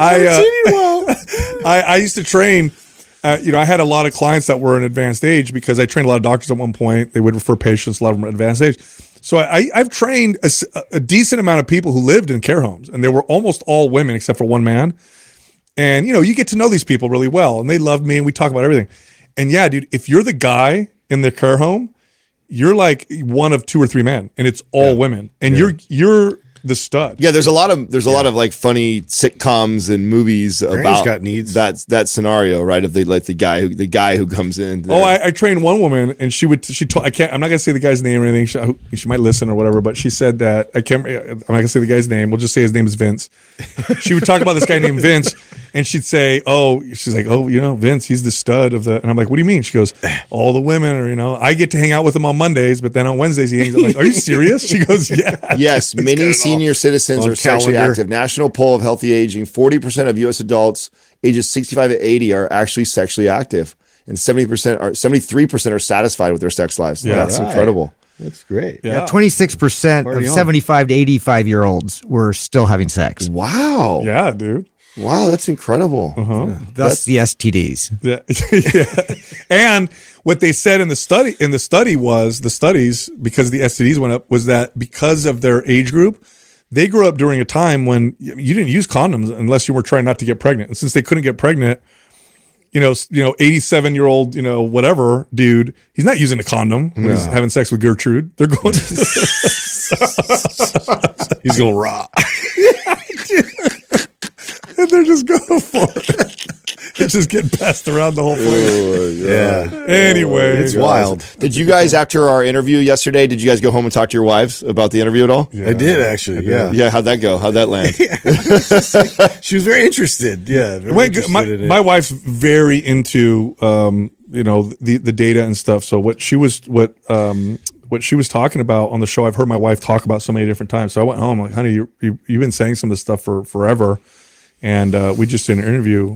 I used to train. I had a lot of clients that were in advanced age because I trained a lot of doctors at one point. They would refer patients, a lot of them at advanced age. So I've trained a decent amount of people who lived in care homes, and they were almost all women except for one man. And, you get to know these people really well, and they love me, and we talk about everything. And yeah, dude, if you're the guy in the care home, you're like one of two or three men, and it's all women, and you're the stud. Yeah, there's a lot of like funny sitcoms and movies about got needs. that scenario, right? Of the guy who comes in. Oh, I trained one woman, and she told, I'm not gonna say the guy's name or anything. She might listen or whatever, but she said that I'm not gonna say the guy's name. We'll just say his name is Vince. She would talk about this guy named Vince, and she'd say, she's like, Vince, he's the stud of the. And I'm like, what do you mean? She goes, all the women are, I get to hang out with him on Mondays, but then on Wednesdays he hangs out. Like, are you serious? She goes, yeah. Yes, many senior citizens are sexually active. National poll of healthy aging: 40% of U.S. adults ages 65 to 80 are actually sexually active, and 73% are satisfied with their sex lives. Yeah, That's right. incredible. That's great. Yeah. 26% Party of on. 75 to 85-year-olds were still having sex. Wow. Yeah, dude. Wow, that's incredible. Thus the STDs. Yeah. Yeah. And what they said in the study was the studies, because the STDs went up, was that because of their age group, they grew up during a time when you didn't use condoms unless you were trying not to get pregnant. And since they couldn't get pregnant, 87-year-old, whatever dude, he's not using a condom when he's having sex with Gertrude. They're going. He's going raw. And they're just going for it. It's just getting passed around the whole place. Yeah. Anyway, It's wild. Did you guys, after our interview yesterday, did you guys go home and talk to your wives about the interview at all? I did actually. Yeah. Yeah, how'd that go? How'd that land? She was very interested. Yeah. Very It went good. interested in it. My wife's very into the data and stuff. So what she was talking about on the show, I've heard my wife talk about so many different times. So I went home like, honey, you've been saying some of this stuff for forever. And we just did an interview,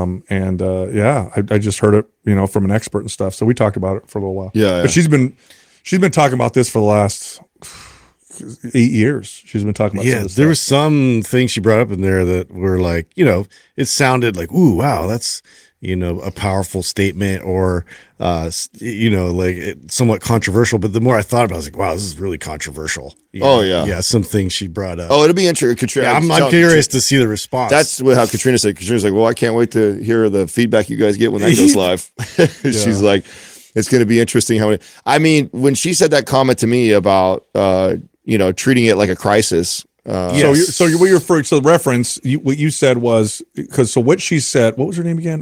I just heard it, from an expert and stuff. So we talked about it for a little while. Yeah. But she's been talking about this for the last 8 years. She's been talking about. Yeah, some of this there stuff. was some things she brought up in there that were like, it sounded like, ooh, wow, that's a powerful statement, or somewhat controversial. But the more I thought about it, I was like, wow, this is really controversial. Yeah, some things she brought up. Oh, it'll be interesting. Katrina, Yeah, I'm curious to see the response. That's how Katrina said. Katrina's like, well, I can't wait to hear the feedback you guys get when that goes live. She's like, it's going to be interesting when she said that comment to me about, treating it like a crisis. So what you're referring to, the reference, what you said was, what she said, what was her name again?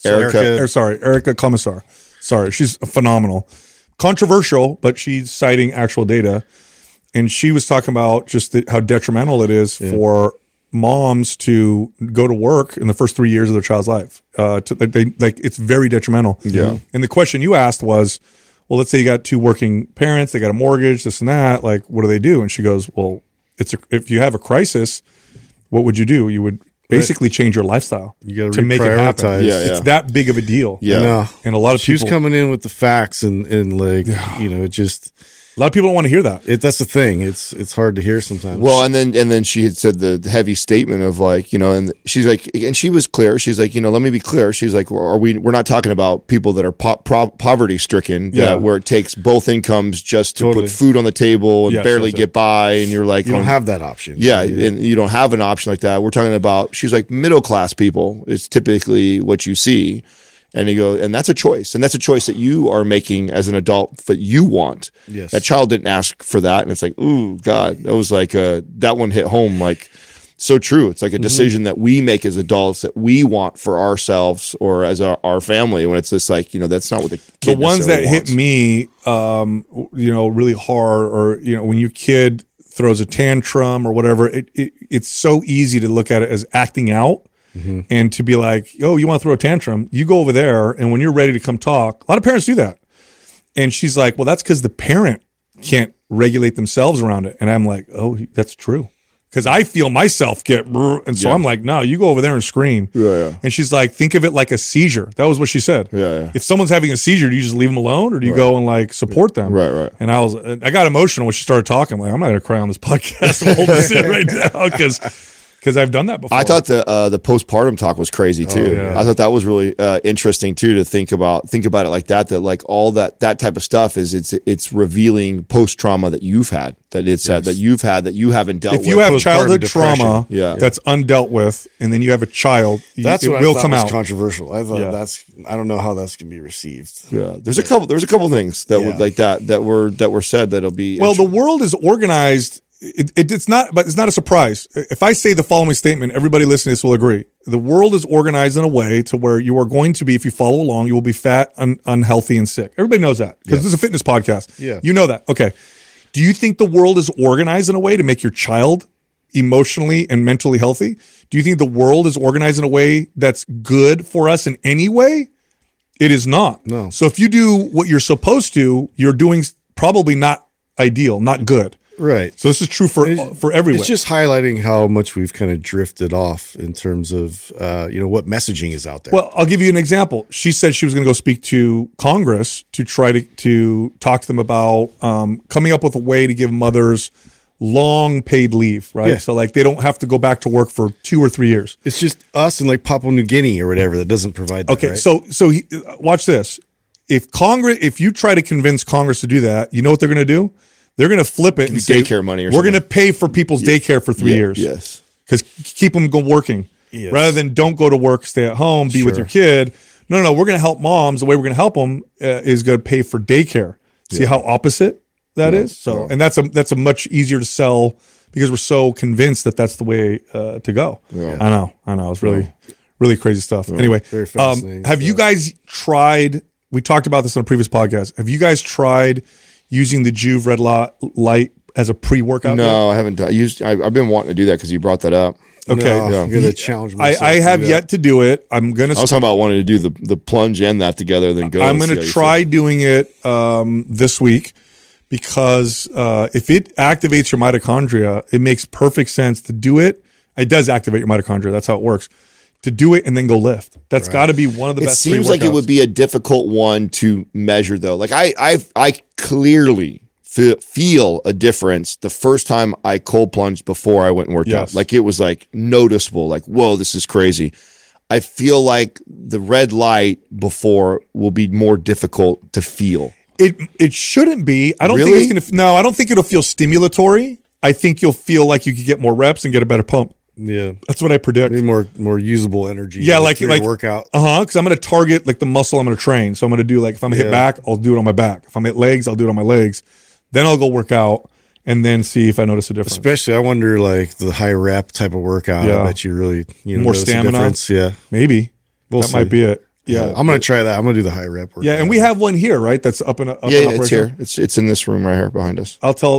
Erica Commissar. Sorry, she's phenomenal. Controversial, but she's citing actual data. And she was talking about just how detrimental it is for moms to go to work in the first 3 years of their child's life. It's very detrimental. Yeah. And the question you asked was, well, let's say you got two working parents, they got a mortgage, this and that. Like, what do they do? And she goes, well, if you have a crisis, what would you do? You would basically change your lifestyle to make it happen. Yeah, it's that big of a deal. Yeah. And a lot of she was people coming in with the facts and like, just a lot of people don't want to hear that. That's the thing. It's hard to hear sometimes. Well, and then she had said the heavy statement of like, and she's like, and she was clear. She's like, let me be clear. She's like, we're not talking about people that are poverty stricken, where it takes both incomes just to put food on the table and barely get by. And you're like, you don't have that option. Yeah. And you don't have an option like that. We're talking about, she's like, middle class people is typically what you see. And you go, and that's a choice. And that's a choice that you are making as an adult that you want. Yes. That child didn't ask for that. And it's like, ooh, God, that was like, that one hit home. Like, so true. It's like a decision that we make as adults that we want for ourselves or as our family. When it's just like, that's not what the kid ones that wants. hit me, really hard, or, when your kid throws a tantrum or whatever, it's so easy to look at it as acting out. And to be like, oh, you want to throw a tantrum? You go over there, and when you're ready to come talk, a lot of parents do that. And she's like, well, that's because the parent can't regulate themselves around it. And I'm like, oh, that's true. Because I feel myself get, and so I'm like, no, you go over there and scream. Yeah. And she's like, think of it like a seizure. That was what she said. Yeah. If someone's having a seizure, do you just leave them alone, or do you go and like support them? Right. And I got emotional when she started talking. I'm like, I'm not gonna cry on this podcast. I'm holding this in right now because I've done that before. I thought the postpartum talk was crazy too. yeah. I thought that was really interesting too, to think about it like that like all that type of stuff is it's revealing post trauma that you've had, that it's that you've had that you haven't dealt with. If you have Postpartum childhood trauma depression. that's undealt with, and then you have a child, that's it what will I thought come was out. controversial. I thought I don't know how that's gonna be received. Yeah, there's a couple things that would like that were said that'll be Well, the world is organized. It's not, but it's not a surprise. If I say the following statement, everybody listening to this will agree. The world is organized in a way to where you are going to be, if you follow along, you will be fat, unhealthy, and sick. Everybody knows that because this is a fitness podcast. Yeah. You know that. Okay. Do you think the world is organized in a way to make your child emotionally and mentally healthy? Do you think the world is organized in a way that's good for us in any way? It is not. No. So if you do what you're supposed to, you're doing probably not ideal, not good. Right. So this is true for everyone. It's just highlighting how much we've kind of drifted off in terms of what messaging is out there. Well, I'll give you an example. She said she was going to go speak to Congress to try to talk to them about coming up with a way to give mothers long paid leave, right? Yeah. So like they don't have to go back to work for 2 or 3 years. It's just us in like Papua New Guinea or whatever that doesn't provide that. Okay, right? so watch this. If you try to convince Congress to do that, you know what they're going to do? They're going to flip it and say, daycare money or we're something. going to pay for people's daycare for 3 years. Yes. Because keep them working. Yes. Rather than don't go to work, stay at home, be with your kid. No, we're going to help moms. The way we're going to help them is going to pay for daycare. See how opposite that is? So, and that's a much easier to sell because we're so convinced that that's the way to go. Yeah. I know. It's really crazy stuff. Anyway, Very fascinating have you guys tried? We talked about this on a previous podcast. Have you guys tried using the Juve Red Light as a pre-workout? No, I haven't I've been wanting to do that because you brought that up. Okay. I'm going to challenge myself. I have to do yet to do it. I'm going I was talking about wanting to do the plunge and that together, then go. I'm going to try doing it this week because if it activates your mitochondria, it makes perfect sense to do it. It does activate your mitochondria. That's how it works. To do it and then go lift. That's got to be one of the It best. seems like it would be a difficult one to measure, though. Like I clearly feel a difference the first time I cold plunged before I went and worked out. Yes. Like it was like noticeable, like, whoa, this is crazy. I feel like the red light before will be more difficult to feel. It shouldn't be. I don't Really? think it's gonna. No, I don't think it'll feel stimulatory. I think you'll feel like you could get more reps and get a better pump. Yeah. That's what I predict. Maybe more usable energy. Yeah, like through your like workout. Because I'm going to target like the muscle I'm going to train. So I'm going to do like if I'm hit back, I'll do it on my back. If I'm hit legs, I'll do it on my legs. Then I'll go work out and then see if I notice a difference. Especially, I wonder, like the high rep type of workout. Yeah. I bet you really More notice a stamina? difference. Yeah, Maybe We'll that see. might be it. Yeah, I'm gonna try that. I'm gonna do the high rep workout. Yeah, and we have one here, right? That's up in Yeah, in it's operation. here. It's in this room right here behind us. I'll tell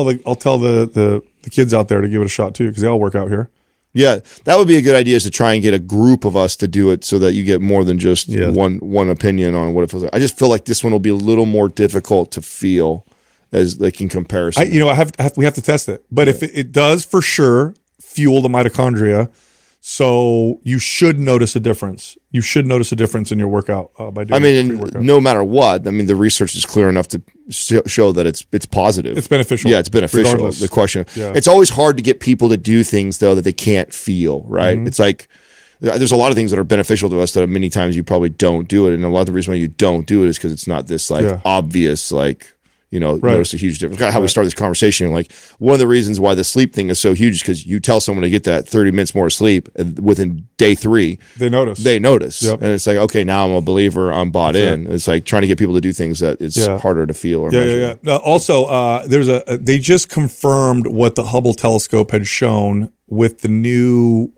the kids out there to give it a shot too because they all work out here. Yeah, that would be a good idea, is to try and get a group of us to do it so that you get more than just Yeah. one opinion on what it feels like. I just feel like this one will be a little more difficult to feel as like in comparison. We have to test it, but if it does for sure fuel the mitochondria, so you should notice a difference. You should notice a difference in your workout by doing. I mean, pre-workout. no matter what, I mean, the research is clear enough to show that it's positive. It's beneficial. Yeah, it's beneficial. regardless. The question, Yeah. it's always hard to get people to do things though that they can't feel. Right? Mm-hmm. It's like there's a lot of things that are beneficial to us that many times you probably don't do it, and a lot of the reason why you don't do it is because it's not this like Yeah. obvious like. Right. Notice a huge difference. Kind of how we started this conversation. Like one of the reasons why the sleep thing is so huge is because you tell someone to get that 30 minutes more sleep, and within day 3, They notice. they notice. Yep. And it's like, okay, now I'm a believer. I'm bought That's in. It's like trying to get people to do things that it's Yeah. harder to feel. Or Yeah, measure. yeah, yeah. Also, they just confirmed what the Hubble telescope had shown with the new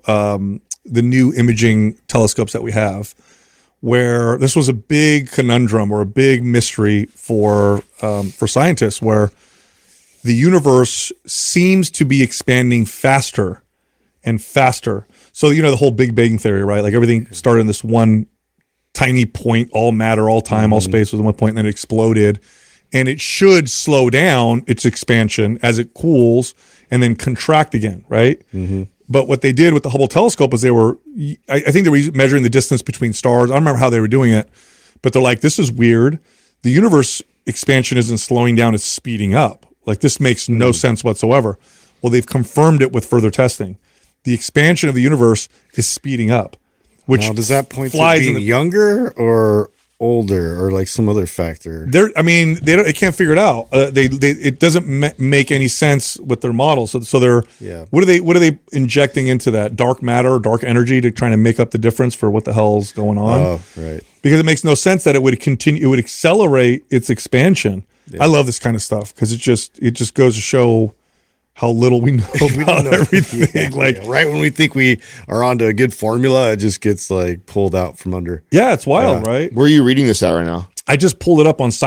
imaging telescopes that we have, where this was a big conundrum or a big mystery for scientists, where the universe seems to be expanding faster and faster. So the whole Big Bang theory, right? Like everything started in this one tiny point, all matter, all time, all space was in one point, and then it exploded. And it should slow down its expansion as it cools and then contract again, right? But what they did with the Hubble telescope is I think they were measuring the distance between stars. I don't remember how they were doing it, but they're like, this is weird. The universe expansion isn't slowing down, it's speeding up. Like this makes no sense whatsoever. Well, they've confirmed it with further testing. The expansion of the universe is speeding up, which Now, does that point to flies being in the, younger or older or like some other factor? they can't figure it out. It doesn't make any sense with their model. So they're Yeah. What are they injecting into that dark matter, dark energy to trying to make up the difference for what the hell's going on? Oh, right. Because it makes no sense that it would continue. It would accelerate its expansion. I love this kind of stuff because it just goes to show how little we know about everything. Right when we think we are onto a good formula, it just gets like pulled out from under. Yeah, it's wild, right? Where are you reading this at right now? I just pulled it up on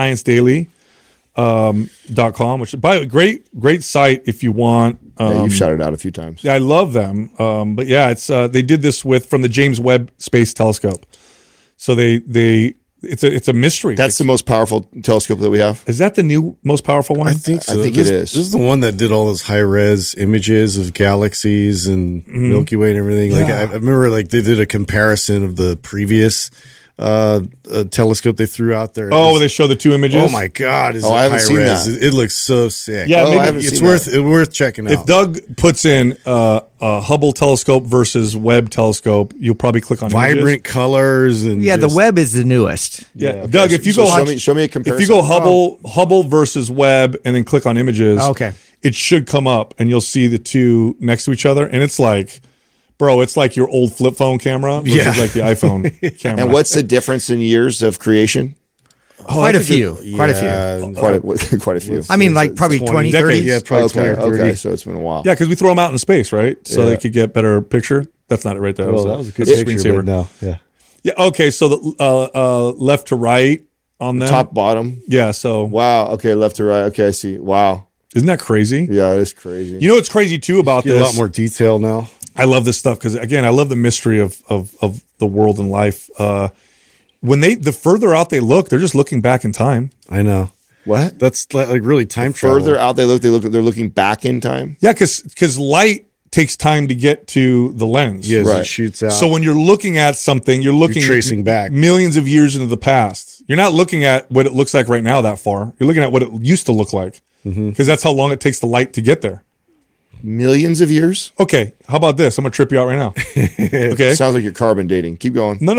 sciencedaily.com, which by the way, great site if you want. Yeah, you've shouted it out a few times. Yeah, I love them. But yeah, it's they did this from the James Webb Space Telescope. So it's a mystery. That's the most powerful telescope that we have. Is that the new most powerful one? I think so. I think this, it is. This is the one that did all those high res images of galaxies and Milky Way and everything. Like I remember, like they did a comparison of the previous telescope they threw out there. Oh, they show the two images. Oh my God! Is I haven't seen res. that. It looks so sick. Yeah, I maybe haven't it's seen worth checking out. if Doug puts in Hubble telescope versus Webb telescope, you'll probably click on images. vibrant colors and Yeah, the just- web is the newest. Yeah, Doug, if you So go show me a if comparison. you go Hubble versus Webb and then click on images, Okay. it should come up and you'll see the two next to each other, and it's like, bro, it's like your old flip phone camera versus Yeah. like the iPhone camera. And what's the difference in years of creation? Quite a few. Quite a few. Quite a few. I mean, like probably 20, 30. decades. Yeah, probably 20 Okay, or 30. okay. So it's been a while. Yeah, because we throw them out in space, right? So Yeah. they could get better picture. That's not it right there. Well, that was a good that's picture, screensaver. but no, yeah. Yeah. Okay. So the left to right on them. Top, bottom. Yeah. So Wow. Okay, left to right. Okay, I see. Wow. isn't that crazy? Yeah, it's crazy. You know what's crazy too about Get this? a lot more detail now. I love this stuff because again, I love the mystery of the world and life. When the further out they look, they're just looking back in time. I know. What? That's like really time travel. Further out they're looking back in time. Yeah, because light takes time to get to the lens. Yeah, as Right. it shoots out. So when you're looking at something, you're looking tracing back. millions of years into the past. You're not looking at what it looks like right now that far. You're looking at what it used to look like. because that's how long it takes the light to get there. Millions of years. Okay, how about this? I'm gonna trip you out right now. Okay. Sounds like you're carbon dating. Keep going. No.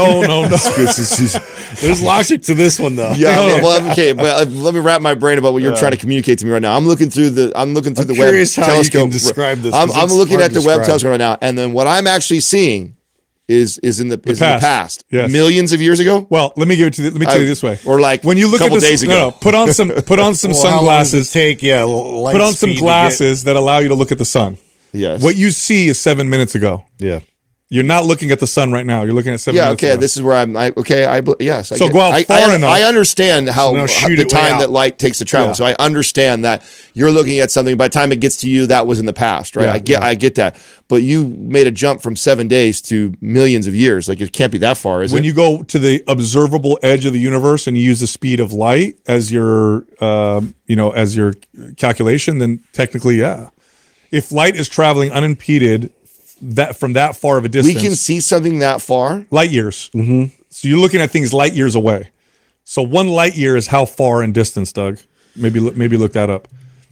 There's logic to this one though. Yeah. Well, okay. But let me wrap my brain about what you're trying to communicate to me right now. I'm looking through the web Curious how telescope. you can describe this. I'm 'cause it's looking hard at the to web describe. telescope right now, and then what I'm actually seeing is in the past. Yes. Millions of years ago. Well, let me give it to you. Let me tell you this way. Or like when you look couple at this, days ago. no, put on some Well, how long does it sunglasses. take? Yeah, light Put on some speed to glasses that allow you to look at the sun. Yes. What you see is 7 minutes ago. Yeah. You're not looking at the sun right now. You're looking at 7 Yeah. minutes Okay. ago. This is where I'm. Yes. So go out far enough. I understand how now shoot the it way time out. that light takes to travel. Yeah. So I understand that you're looking at something. By the time it gets to you, that was in the past, right? Yeah, I get that. But you made a jump from 7 days to millions of years. Like it can't be that far, is when it? you go to the observable edge of the universe and you use the speed of light as your as your calculation, then technically, yeah. If light is traveling unimpeded that from that far of a We distance, can see something that far. light years. Mm-hmm. So you're looking at things light years away. So 1 light year is how far in distance, Doug? Maybe look that up.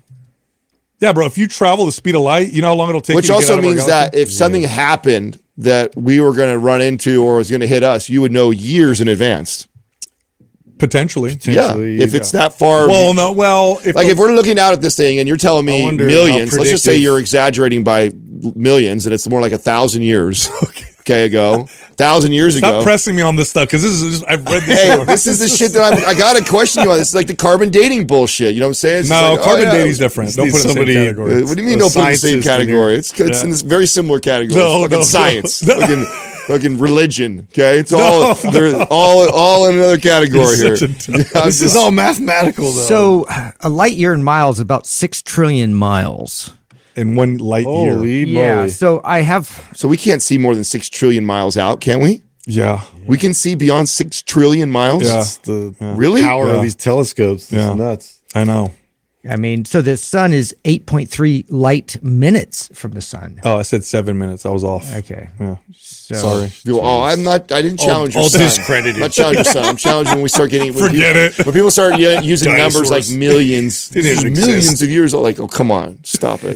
Yeah, bro. If you travel the speed of light, you know how long it'll take. Which you to get also out of our means galaxy? that if something happened that we were going to run into or was going to hit us, you would know years in advance. potentially. Yeah, if it's that far. Well, no. Well, if we're looking out at this thing and you're telling me wonder millions, how let's just say predictive- you're exaggerating by millions, and it's more like 1,000 years. Okay, ago, 1,000 years Stop ago. pressing me on this stuff because this is just, I've read this. Hey, before. this is the shit that I got to question you on. This is like the carbon dating bullshit. You know what I'm saying? It's No, like, carbon oh, yeah. dating's different. Don't put it in the same category. What do you mean don't put it in the same scientist in category? here. It's in this very similar category. No, It's fucking no, science. no. Fucking religion. Okay, it's all they're all in another category here. This is all mathematical, though. So a light year in miles is about 6 trillion miles. In 1 light year. Holy Yeah. moly. So I have. So we can't see more than 6 trillion miles out, can we? Yeah. We can see beyond 6 trillion miles. Yeah. It's the Really? power Yeah. of these telescopes. It's Yeah. nuts. I know. I mean, so the sun is 8.3 light minutes from the sun. Oh, I said 7 minutes. I was off. Okay. Yeah. So, Sorry. Oh, I didn't challenge your all son. discredited. I'm not challenging your son. I'm challenging when we start getting Forget it. When people start using numbers like Dinosaurs. millions, didn't millions exist. of years. Like, oh, come on, stop it.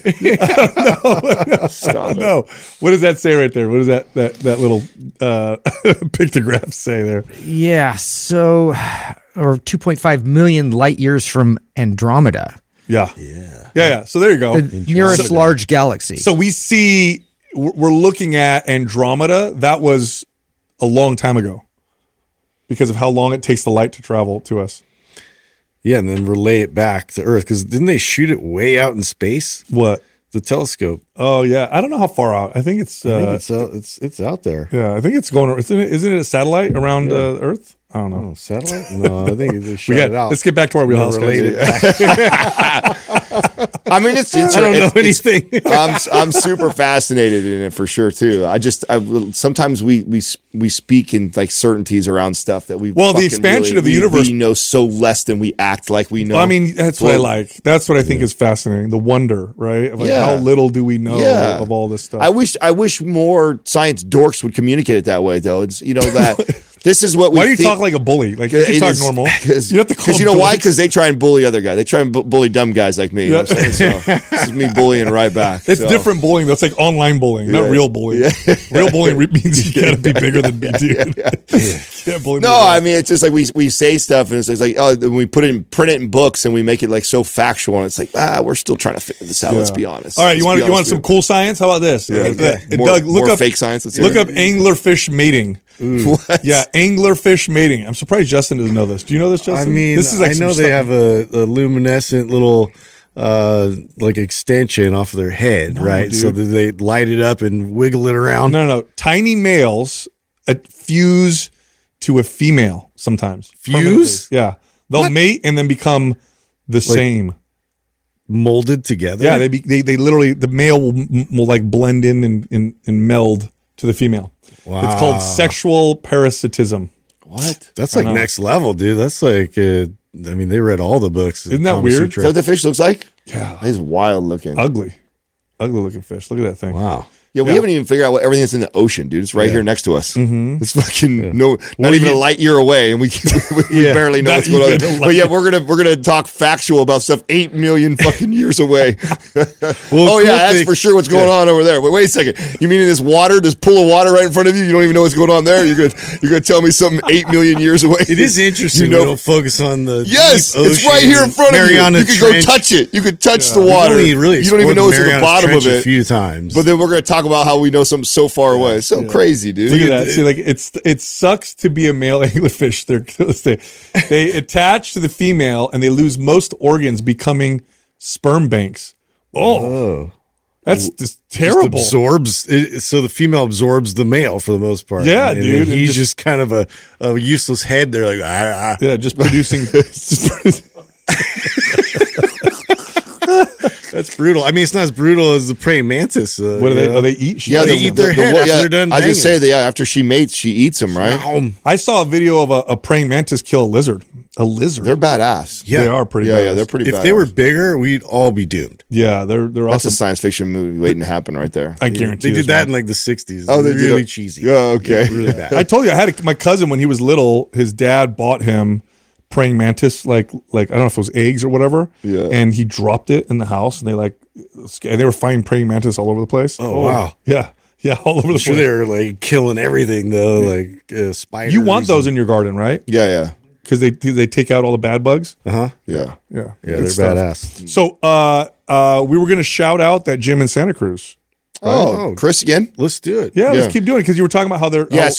Stop it. No. What does that say right there? What does that little pictograph say there? Yeah. So, or 2.5 million light years from Andromeda, Yeah. Yeah. So there you go. the nearest large galaxy. So we're looking at Andromeda. That was a long time ago because of how long it takes the light to travel to us. Yeah, and then relay it back to Earth. Because didn't they shoot it way out in space? What? The telescope. Oh yeah. I don't know how far out. I think it's I think it's out there. yeah. I think it's going. Isn't it a satellite around Earth? I don't know. Oh, satellite? No, I think they shot We it got. out. Let's get back to our wheelhouse. No, relate guys. it back. I mean, it's I don't know anything. I'm super fascinated in it for sure too. Sometimes we speak in like certainties around stuff that we Well, the fucking expansion of the universe- we know so less than we act like we know. Well, I mean, that's what I Well, like. That's what I think is fascinating. The wonder, right? Of like Yeah. how little do we know Yeah. of all this stuff? I wish more science dorks would communicate it that way though. It's that this is what we Why do you think- talk like a bully? Like you It talk is- normal. Because You have to call you them know why? bullies. Because they try and bully other guys. They try and bully dumb guys like me. You know what I'm saying? So, this is me bullying right back. It's So, different bullying. That's like online bullying, not Yeah. real bullying. Real bullying means you gotta be bigger than me, dude. Yeah, bullying No, me. I mean it's just like we say stuff and it's like then we print it in books and we make it like so factual and it's like we're still trying to figure this out. Let's be honest. All right, Let's you be want honest some with cool science? How about this? okay. More- Doug, look more up fake science. Let's hear Look it. up anglerfish mating. What? Yeah, anglerfish mating. I'm surprised Justin doesn't know this. Do you know this, I Justin? mean, this is like I know some they stuff- have a luminescent little like extension off of their head, right? So that they light it up and wiggle it around. No. Tiny males fuse to a female sometimes. Fuse? Yeah. They'll mate and then become the same. Molded together. Yeah, they literally the male will like blend in and meld to the female. Wow. It's called sexual parasitism. What? That's like know. next level, dude. That's like I mean, they read all the books. Isn't that Kama weird? Is Sutra. that what the fish looks like? Yeah. It's wild looking. Ugly looking fish. Look at that thing. Wow. Yeah, we haven't even figured out what everything that's in the ocean, dude. It's right here next to us. Mm-hmm. It's fucking not even a light year away, and we barely know what's going on. But yeah, we're gonna talk factual about stuff 8 million fucking years away. Oh yeah, that's for sure what's going on over there. Wait a second. You mean in this water, this pool of water right in front of you? You don't even know what's going on there. You're gonna tell me something 8 million years away? It is interesting. You don't focus on the it's right here in front of you. You can go touch it. You can touch the water. You don't even know what's at the bottom of it. A few times, but then we're gonna talk about how we know something so far away. It's so crazy, dude. Look at that. See, like it sucks to be a male anglerfish. They attach to the female and they lose most organs, becoming sperm banks. Oh. That's just terrible. Just absorbs it, so the female absorbs the male for the most part. Yeah, and dude. He's just kind of a useless head. They're like, yeah, just producing. That's brutal. I mean, it's not as brutal as the praying mantis. What do they? Oh, they eat. Yeah, they eat their head after they're done. I just say that. Yeah, after she mates, she eats them. Right. I saw a video of a praying mantis kill a lizard. A lizard. They're badass. Yeah, they are pretty. Yeah, they're pretty. If they were bigger, we'd all be doomed. Yeah, they're That's awesome. a science fiction movie waiting to happen right there. I guarantee they did that in like the 60s. Oh, they really did cheesy. Yeah, okay. Really bad. I told you I had my cousin when he was little. His dad bought him praying mantis, like I don't know if it was eggs or whatever. Yeah. And he dropped it in the house, and they were finding praying mantis all over the place. Oh wow. Yeah, all over the Sure, place. they're like killing everything though, like spiders. You want those in your garden, right? Yeah. Because they take out all the bad bugs. Uh-huh. Yeah. They're Good stuff. badass. So we were going to shout out that gym in Santa Cruz. Oh, Chris again? Let's do it. Yeah, let's keep doing it because you were talking about how they're. Yeah.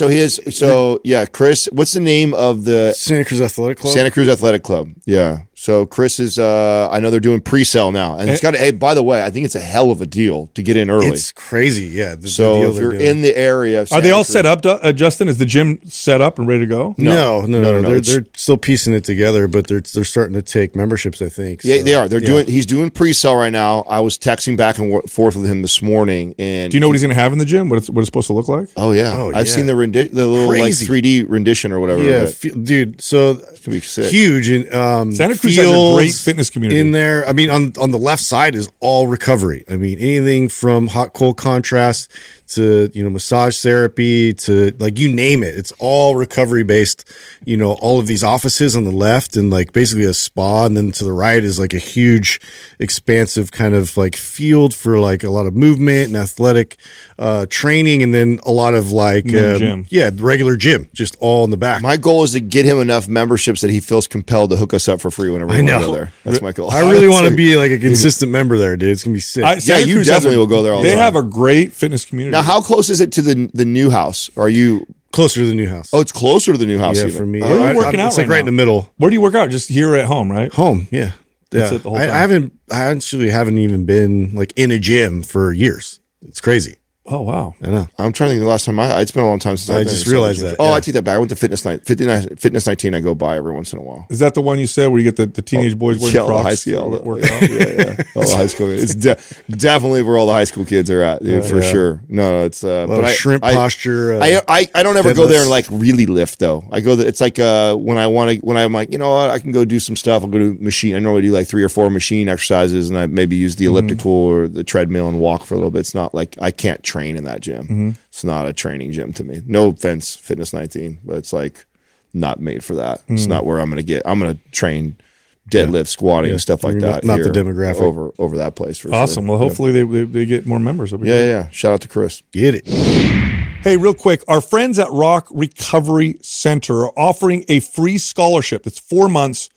Chris. What's the name of the Santa Cruz Athletic Club? Santa Cruz Athletic Club. Yeah. So Chris is. I know they're doing pre-sale now, and it's got. Hey, by the way, I think it's a hell of a deal to get in early. It's crazy. Yeah. So if you're in the area, of Are they Santa all Cruz- set up, Justin? Is the gym set up and ready to go? No. no. They're still piecing it together, but they're starting to take memberships, I think. Yeah, So, they are. He's doing pre-sale right now. I was texting back and forth with him this morning, and Do you know what he's going to have in the gym? What it's supposed to look like? Oh yeah, I've seen the little Crazy. like 3D rendition or whatever. Yeah, of it. dude. So It's gonna be sick. huge and Santa Cruz has a great fitness community in there. I mean, on the left side is all recovery. I mean, anything from hot cold contrast to massage therapy to like you name it. It's all recovery based. All of these offices on the left and like basically a spa, and then to the right is like a huge, expansive kind of like field for like a lot of movement and athletic training, and then a lot of like gym. regular gym, just all in the back. My goal is to get him enough memberships that he feels compelled to hook us up for free whenever we want to go there. That's my goal. I really want to be like a consistent member there, dude. It's gonna be sick. Yeah, you definitely will go there all the They time. have a great fitness community. Now, how close is it to the new house? Are you? Closer to the new house. Oh, it's closer to the new house. yeah, even. for me. Where are you working out It's like right right in now? the middle. Where do you work out? Just here at home, right? Home, yeah. That's Yeah. it the whole I time. haven't even been like in a gym for years. It's crazy. Oh wow. I know. I'm trying to think the last time it's been a long time since I I've just been in realized Santa that, Cruz. Oh, yeah. I take that back. I went to Fitness 19. I go by every once in a while. Is that the one you said where you get the teenage boys wearing all the Crocs? high school, all the, work out? yeah. All the high school. It's definitely where all the high school kids are at, dude, for sure. No, it's but shrimp posture. I don't ever go there and deadlifts. like really lift though. I go there. It's like when I'm like, you know what, I can go do some stuff. I'll go to machine. I normally do like 3 or 4 machine exercises, and I maybe use the elliptical or the treadmill and walk for a little bit. It's not like I can't train in that gym. It's not a training gym to me. No offense, Fitness 19, but it's like not made for that. It's not where I'm going to train deadlift, squatting, and stuff like You're that. not the here demographic. over that place. For Awesome. Sure. Well, hopefully they get more members. That'd be Yeah, great. yeah. Shout out to Chris. Get it. Hey, real quick, our friends at Rock Recovery Center are offering a free scholarship. It's 4 months,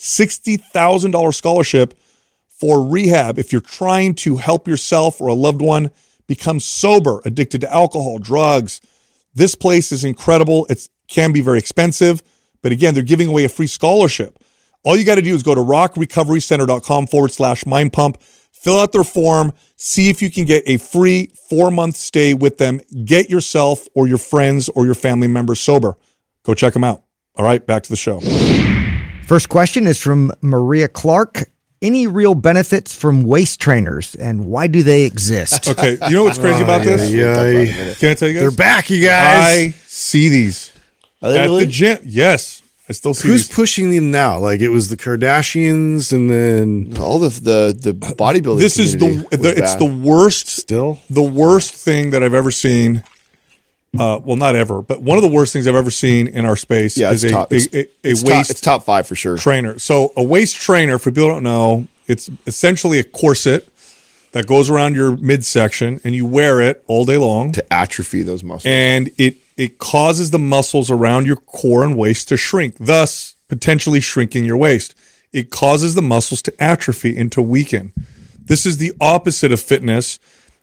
$60,000 scholarship for rehab if you're trying to help yourself or a loved one become sober, addicted to alcohol, drugs. This place is incredible. It can be very expensive, but again, they're giving away a free scholarship. All you got to do is go to rockrecoverycenter.com/mind pump, fill out their form, see if you can get a free 4-month stay with them. Get yourself or your friends or your family members sober. Go check them out. All right, back to the show. First question is from Maria Clark. Any real benefits from waist trainers, and why do they exist? Okay, you know what's crazy about this? Yeah. Can I tell you guys? They're back, you guys. I see these Are they at really? the gym. Yes, I still see Who's these- pushing them now? Like it was the Kardashians, and then All the bodybuilding. This is community was it's bad. the worst still. the worst thing that I've ever seen. Well, not ever, but one of the worst things I've ever seen in our space is it's top- a it's waist top 5 for sure. trainer. So a waist trainer, for people who don't know, it's essentially a corset that goes around your midsection, and you wear it all day long, To atrophy those muscles. and it causes the muscles around your core and waist to shrink, thus potentially shrinking your waist. It causes the muscles to atrophy and to weaken. This is the opposite of fitness.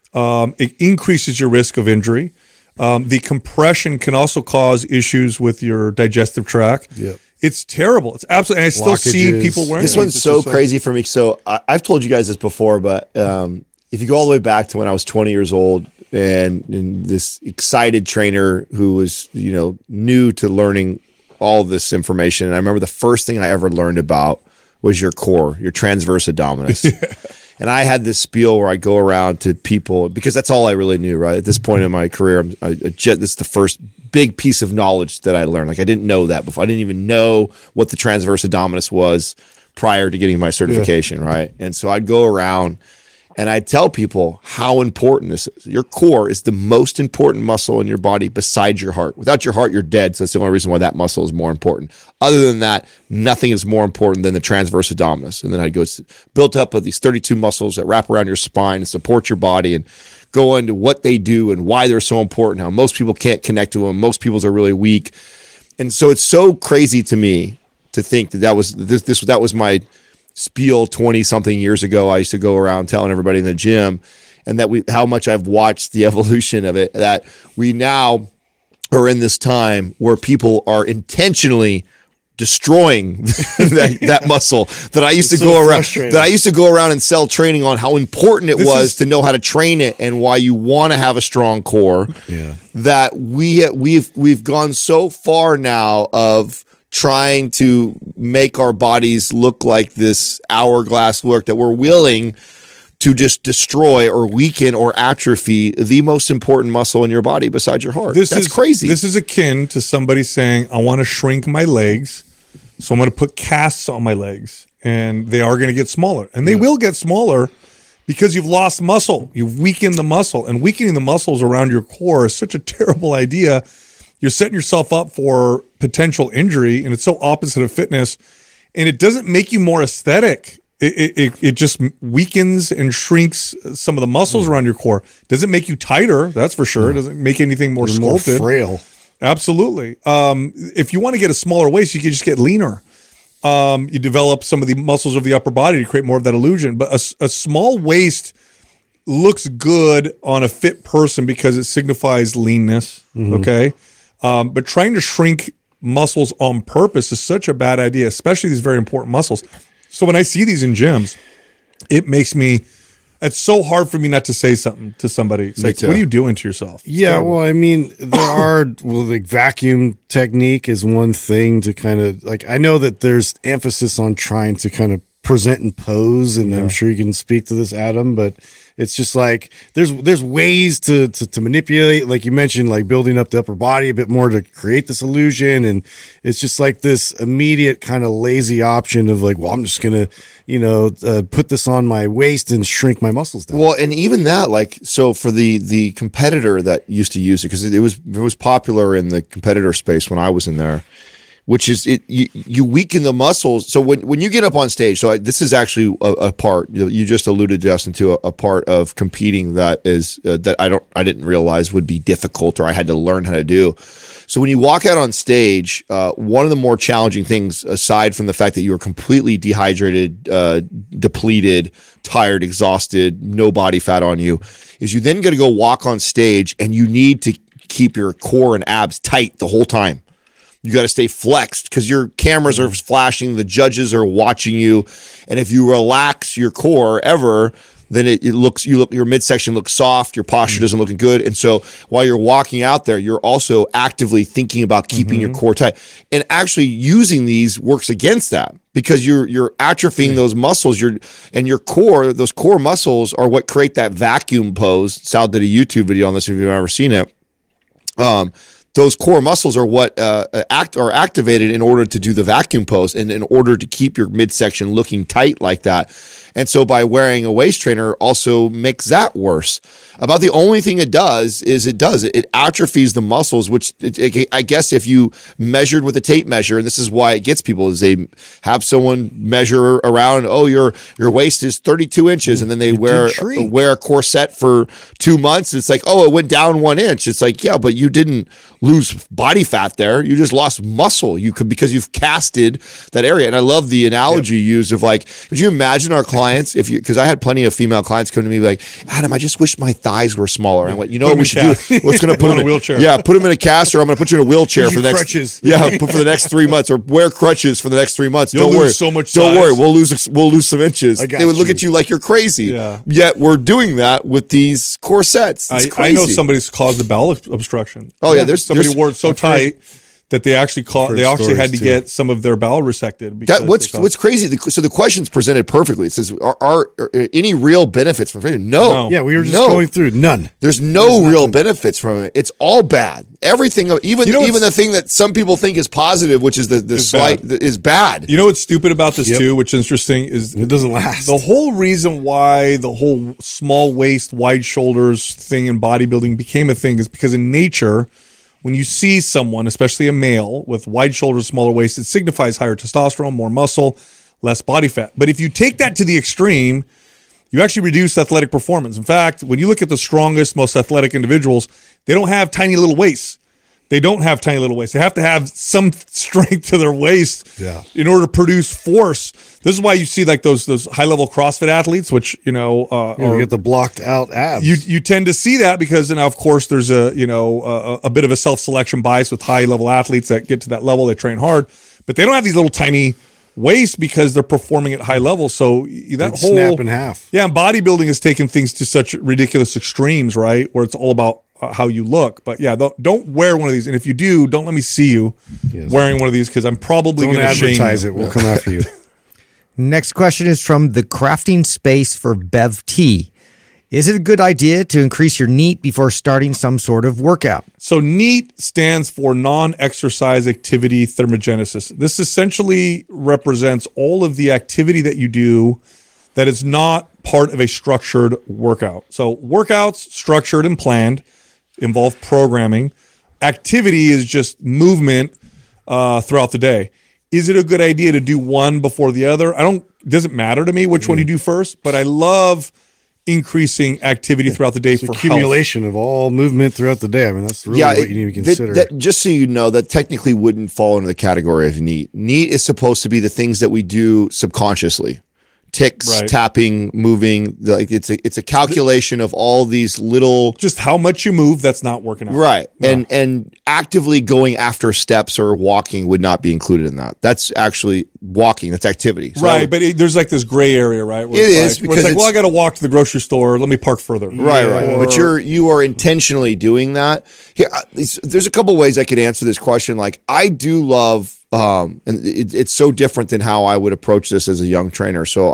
It increases your risk of injury. The compression can also cause issues with your digestive tract. Yeah. It's terrible. It's absolutely. And I still see Blockages. people wearing This it. one's It's so just like- crazy for me. So I've told you guys this before, but if you go all the way back to when I was 20 years old, and this excited trainer who was, new to learning all this information, and I remember the first thing I ever learned about was your core, your transverse abdominis. And I had this spiel where I go around to people because that's all I really knew, right? At this point in my career, this is the first big piece of knowledge that I learned. Like I didn't know that before. I didn't even know what the transverse abdominis was prior to getting my certification, right? And so I'd go around and I'd tell people how important this is. Your core is the most important muscle in your body besides your heart. Without your heart, you're dead. So that's the only reason why that muscle is more important. Other than that, nothing is more important than the transverse abdominis. And then I'd go built up of these 32 muscles that wrap around your spine and support your body, and go into what they do and why they're so important, how most people can't connect to them. Most people's are really weak. And so it's so crazy to me to think that was my spiel 20 something years ago. I used to go around telling everybody in the gym, and that how much I've watched the evolution of it, that we now are in this time where people are intentionally destroying that muscle that I used to go around and sell training on how important it was to know how to train it and why you want to have a strong core. Yeah. That we've gone so far now of trying to make our bodies look like this hourglass work that we're willing to just destroy or weaken or atrophy the most important muscle in your body besides your heart. That's crazy. This is akin to somebody saying, I want to shrink my legs, so I'm going to put casts on my legs, and they are going to get smaller. And they will get smaller because you've lost muscle. You've weakened the muscle, and weakening the muscles around your core is such a terrible idea. You're setting yourself up for potential injury, and it's so opposite of fitness, and it doesn't make you more aesthetic. It just weakens and shrinks some of the muscles around your core. Doesn't make you tighter, that's for sure. It doesn't make anything more sculpted. More frail. Absolutely. If you want to get a smaller waist, you can just get leaner. You develop some of the muscles of the upper body to create more of that illusion. But a small waist looks good on a fit person because it signifies leanness. Okay. But trying to shrink muscles on purpose is such a bad idea, especially these very important muscles. So when I see these in gyms, it's so hard for me not to say something to somebody. It's like, what are you doing to yourself? Yeah, well, I mean, like vacuum technique is one thing to kind of like, I know that there's emphasis on trying to kind of present and pose, and I'm sure you can speak to this, Adam, but it's just like there's ways to manipulate, like you mentioned, like building up the upper body a bit more to create this illusion, and it's just like this immediate kind of lazy option of like, well, I'm just gonna put this on my waist and shrink my muscles down. Well, and even that, like, so for the competitor that used to use it, because it was popular in the competitor space when I was in there, which is you weaken the muscles. So when you get up on stage, so this is actually a part you just alluded, Justin, to a part of competing that is that I didn't realize would be difficult, or I had to learn how to do. So when you walk out on stage, one of the more challenging things, aside from the fact that you are completely dehydrated, depleted, tired, exhausted, no body fat on you, is you then got to go walk on stage, and you need to keep your core and abs tight the whole time. You got to stay flexed because your cameras are flashing, the judges are watching you, and if you relax your core ever, then your midsection looks soft, your posture doesn't look good, and so while you're walking out there, you're also actively thinking about keeping your core tight. And actually using these works against that because you're atrophying those muscles. Your core, those core muscles are what create that vacuum pose. Sal did a YouTube video on this if you've ever seen it. those core muscles are what are activated in order to do the vacuum pose and in order to keep your midsection looking tight like that. And so by wearing a waist trainer also makes that worse. About the only thing it does is it atrophies the muscles, which I guess if you measured with a tape measure, and this is why it gets people, is they have someone measure around, oh, your waist is 32 inches, and then they wear a corset for 2 months. It's like, oh, it went down 1 inch. It's like, yeah, but you didn't lose body fat there. You just lost muscle. Because you've casted that area. And I love the analogy used of like, could you imagine our clients because I had plenty of female clients come to me like, Adam, I just wish my thighs were smaller. And I went, you know what we should do? We're going to put them in a wheelchair. Yeah, put them in a cast, or I'm going to put you in a wheelchair for the next crutches. Yeah, for the next 3 months, or wear crutches for the next 3 months. Don't worry. So much. Don't worry. We'll lose some inches. They would look at you like you're crazy. Yeah. Yet we're doing that with these corsets. It's crazy. I know somebody's caused a bowel obstruction. Oh yeah, somebody wore it so tight that they actually had to get some of their bowel resected. What's crazy? So the question's presented perfectly. It says, "Are any real benefits from it?" No. Yeah, we were just going through none. There's no real benefits from it. It's all bad. Everything, even the thing that some people think is positive, which is the slight, is bad. You know what's stupid about this too, which is interesting, is it doesn't last. The whole reason why the whole small waist, wide shoulders thing in bodybuilding became a thing is because in nature, when you see someone, especially a male, with wide shoulders, smaller waist, it signifies higher testosterone, more muscle, less body fat. But if you take that to the extreme, you actually reduce athletic performance. In fact, when you look at the strongest, most athletic individuals, they don't have tiny little waists. They don't have tiny little waists. They have to have some strength to their waist in order to produce force. This is why you see like those high-level CrossFit athletes, which, you get the blocked out abs. You tend to see that because now, of course, there's a bit of a self-selection bias with high-level athletes that get to that level. They train hard, but they don't have these little tiny waists because they're performing at high levels. So that whole snap in half. Yeah, and bodybuilding has taken things to such ridiculous extremes, right? Where it's all about how you look. But yeah, don't wear one of these. And if you do, don't let me see you wearing one of these because I'm probably going to advertise it. We'll come after you. Next question is from the Crafting Space for Bev T. Is it a good idea to increase your NEAT before starting some sort of workout? So NEAT stands for non-exercise activity thermogenesis. This essentially represents all of the activity that you do that is not part of a structured workout. So workouts, structured and planned, involve programming. Activity is just movement throughout the day. Is it a good idea to do one before the other? It doesn't matter to me which one you do first, but I love increasing activity throughout the day for accumulation of all movement throughout the day. I mean, that's really what you need to consider. That, just so you know, that technically wouldn't fall into the category of NEAT. NEAT is supposed to be the things that we do subconsciously. Ticks, tapping, moving, like it's a calculation of all these little, just how much you move that's not working out. Right. No. And actively going after steps or walking would not be included in that. That's actually walking, that's activity. So right, but there's like this gray area, right? Where because it's like, I got to walk to the grocery store, let me park further. Right. But you are intentionally doing that. Here, there's a couple ways I could answer this question. Like I do love and it's so different than how I would approach this as a young trainer. So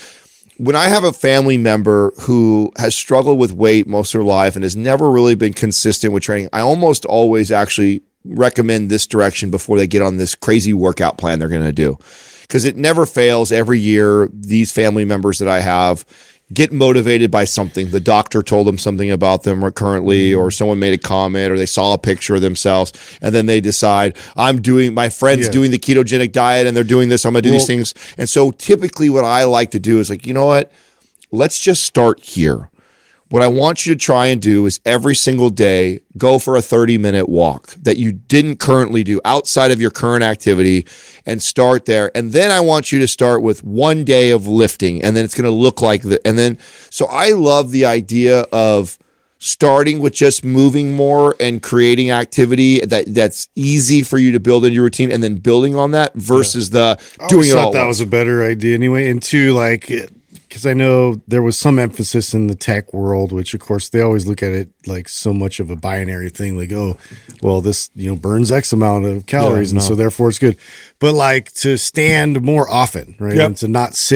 when I have a family member who has struggled with weight most of their life and has never really been consistent with training, I almost always actually recommend this direction before they get on this crazy workout plan they're going to do. Because it never fails. Every year, these family members that I have get motivated by something. The doctor told them something about them currently, or someone made a comment, or they saw a picture of themselves, and then they decide, my friend's doing the ketogenic diet and they're doing this, I'm gonna do these things. And so typically what I like to do is like, you know what? Let's just start here. What I want you to try and do is every single day, go for a 30-minute walk that you didn't currently do outside of your current activity and start there. And then I want you to start with 1 day of lifting, and then it's going to look like that. And then, so I love the idea of starting with just moving more and creating activity that's easy for you to build into your routine, and then building on that versus doing it all. That was a better idea anyway. And two, like, because I know there was some emphasis in the tech world, which of course they always look at it like so much of a binary thing, like, oh, well, this burns X amount of calories, and so therefore it's good. But like to stand more often, right, and to not sit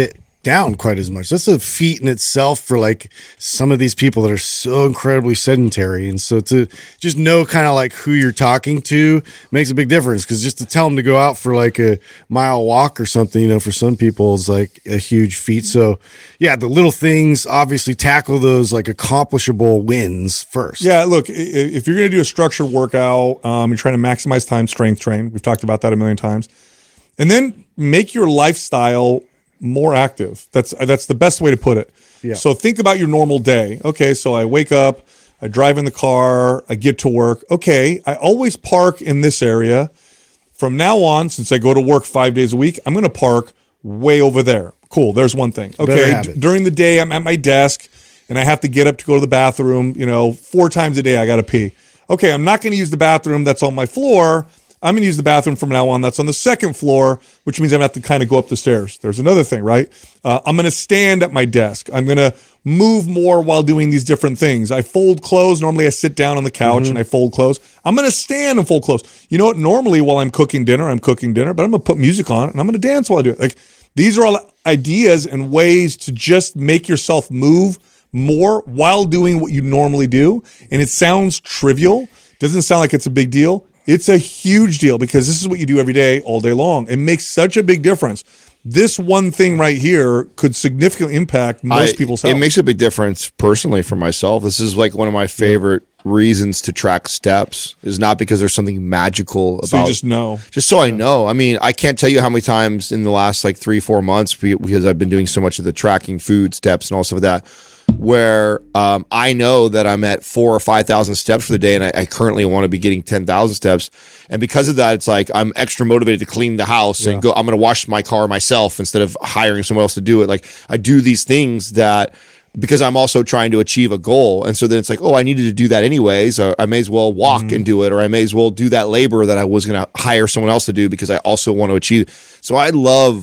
down quite as much. That's a feat in itself for like some of these people that are so incredibly sedentary. And so to just know kind of like who you're talking to makes a big difference, because just to tell them to go out for like a mile walk or something, you know, for some people is like a huge feat. So yeah, the little things, obviously tackle those like accomplishable wins first. Yeah, look, if you're going to do a structured workout, you're trying to maximize time, strength train. We've talked about that a million times. And then make your lifestyle more active. That's the best way to put it. Yeah. So think about your normal day. Okay, so I wake up, I drive in the car, I get to work. Okay, I always park in this area. From now on, since I go to work 5 days a week, I'm going to park way over there. Cool, there's one thing. Okay, during the day, I'm at my desk, and I have to get up to go to the bathroom, 4 times a day I got to pee. Okay, I'm not going to use the bathroom that's on my floor. I'm going to use the bathroom from now on that's on the second floor, which means I'm going to have to kind of go up the stairs. There's another thing, right? I'm going to stand at my desk. I'm going to move more while doing these different things. I fold clothes. Normally I sit down on the couch and I fold clothes. I'm going to stand and fold clothes. You know what? Normally while I'm cooking dinner, but I'm going to put music on and I'm going to dance while I do it. Like, these are all ideas and ways to just make yourself move more while doing what you normally do. And it sounds trivial. Doesn't sound like it's a big deal. It's a huge deal, because this is what you do every day, all day long. It makes such a big difference. This one thing right here could significantly impact most people's health. It makes a big difference personally for myself. This is like one of my favorite reasons to track steps, is not because there's something magical about. So you just know. Just so I know. I mean, I can't tell you how many times in the last like 3-4 months, because I've been doing so much of the tracking food steps and all stuff like that, where I know that I'm at 4,000 or 5,000 steps for the day, and I currently want to be getting 10,000 steps. And because of that, it's like I'm extra motivated to clean the house and go. I'm going to wash my car myself instead of hiring someone else to do it. Like, I do these things that, because I'm also trying to achieve a goal. And so then it's like, oh, I needed to do that anyways. I may as well walk and do it, or I may as well do that labor that I was going to hire someone else to do, because I also want to achieve. So I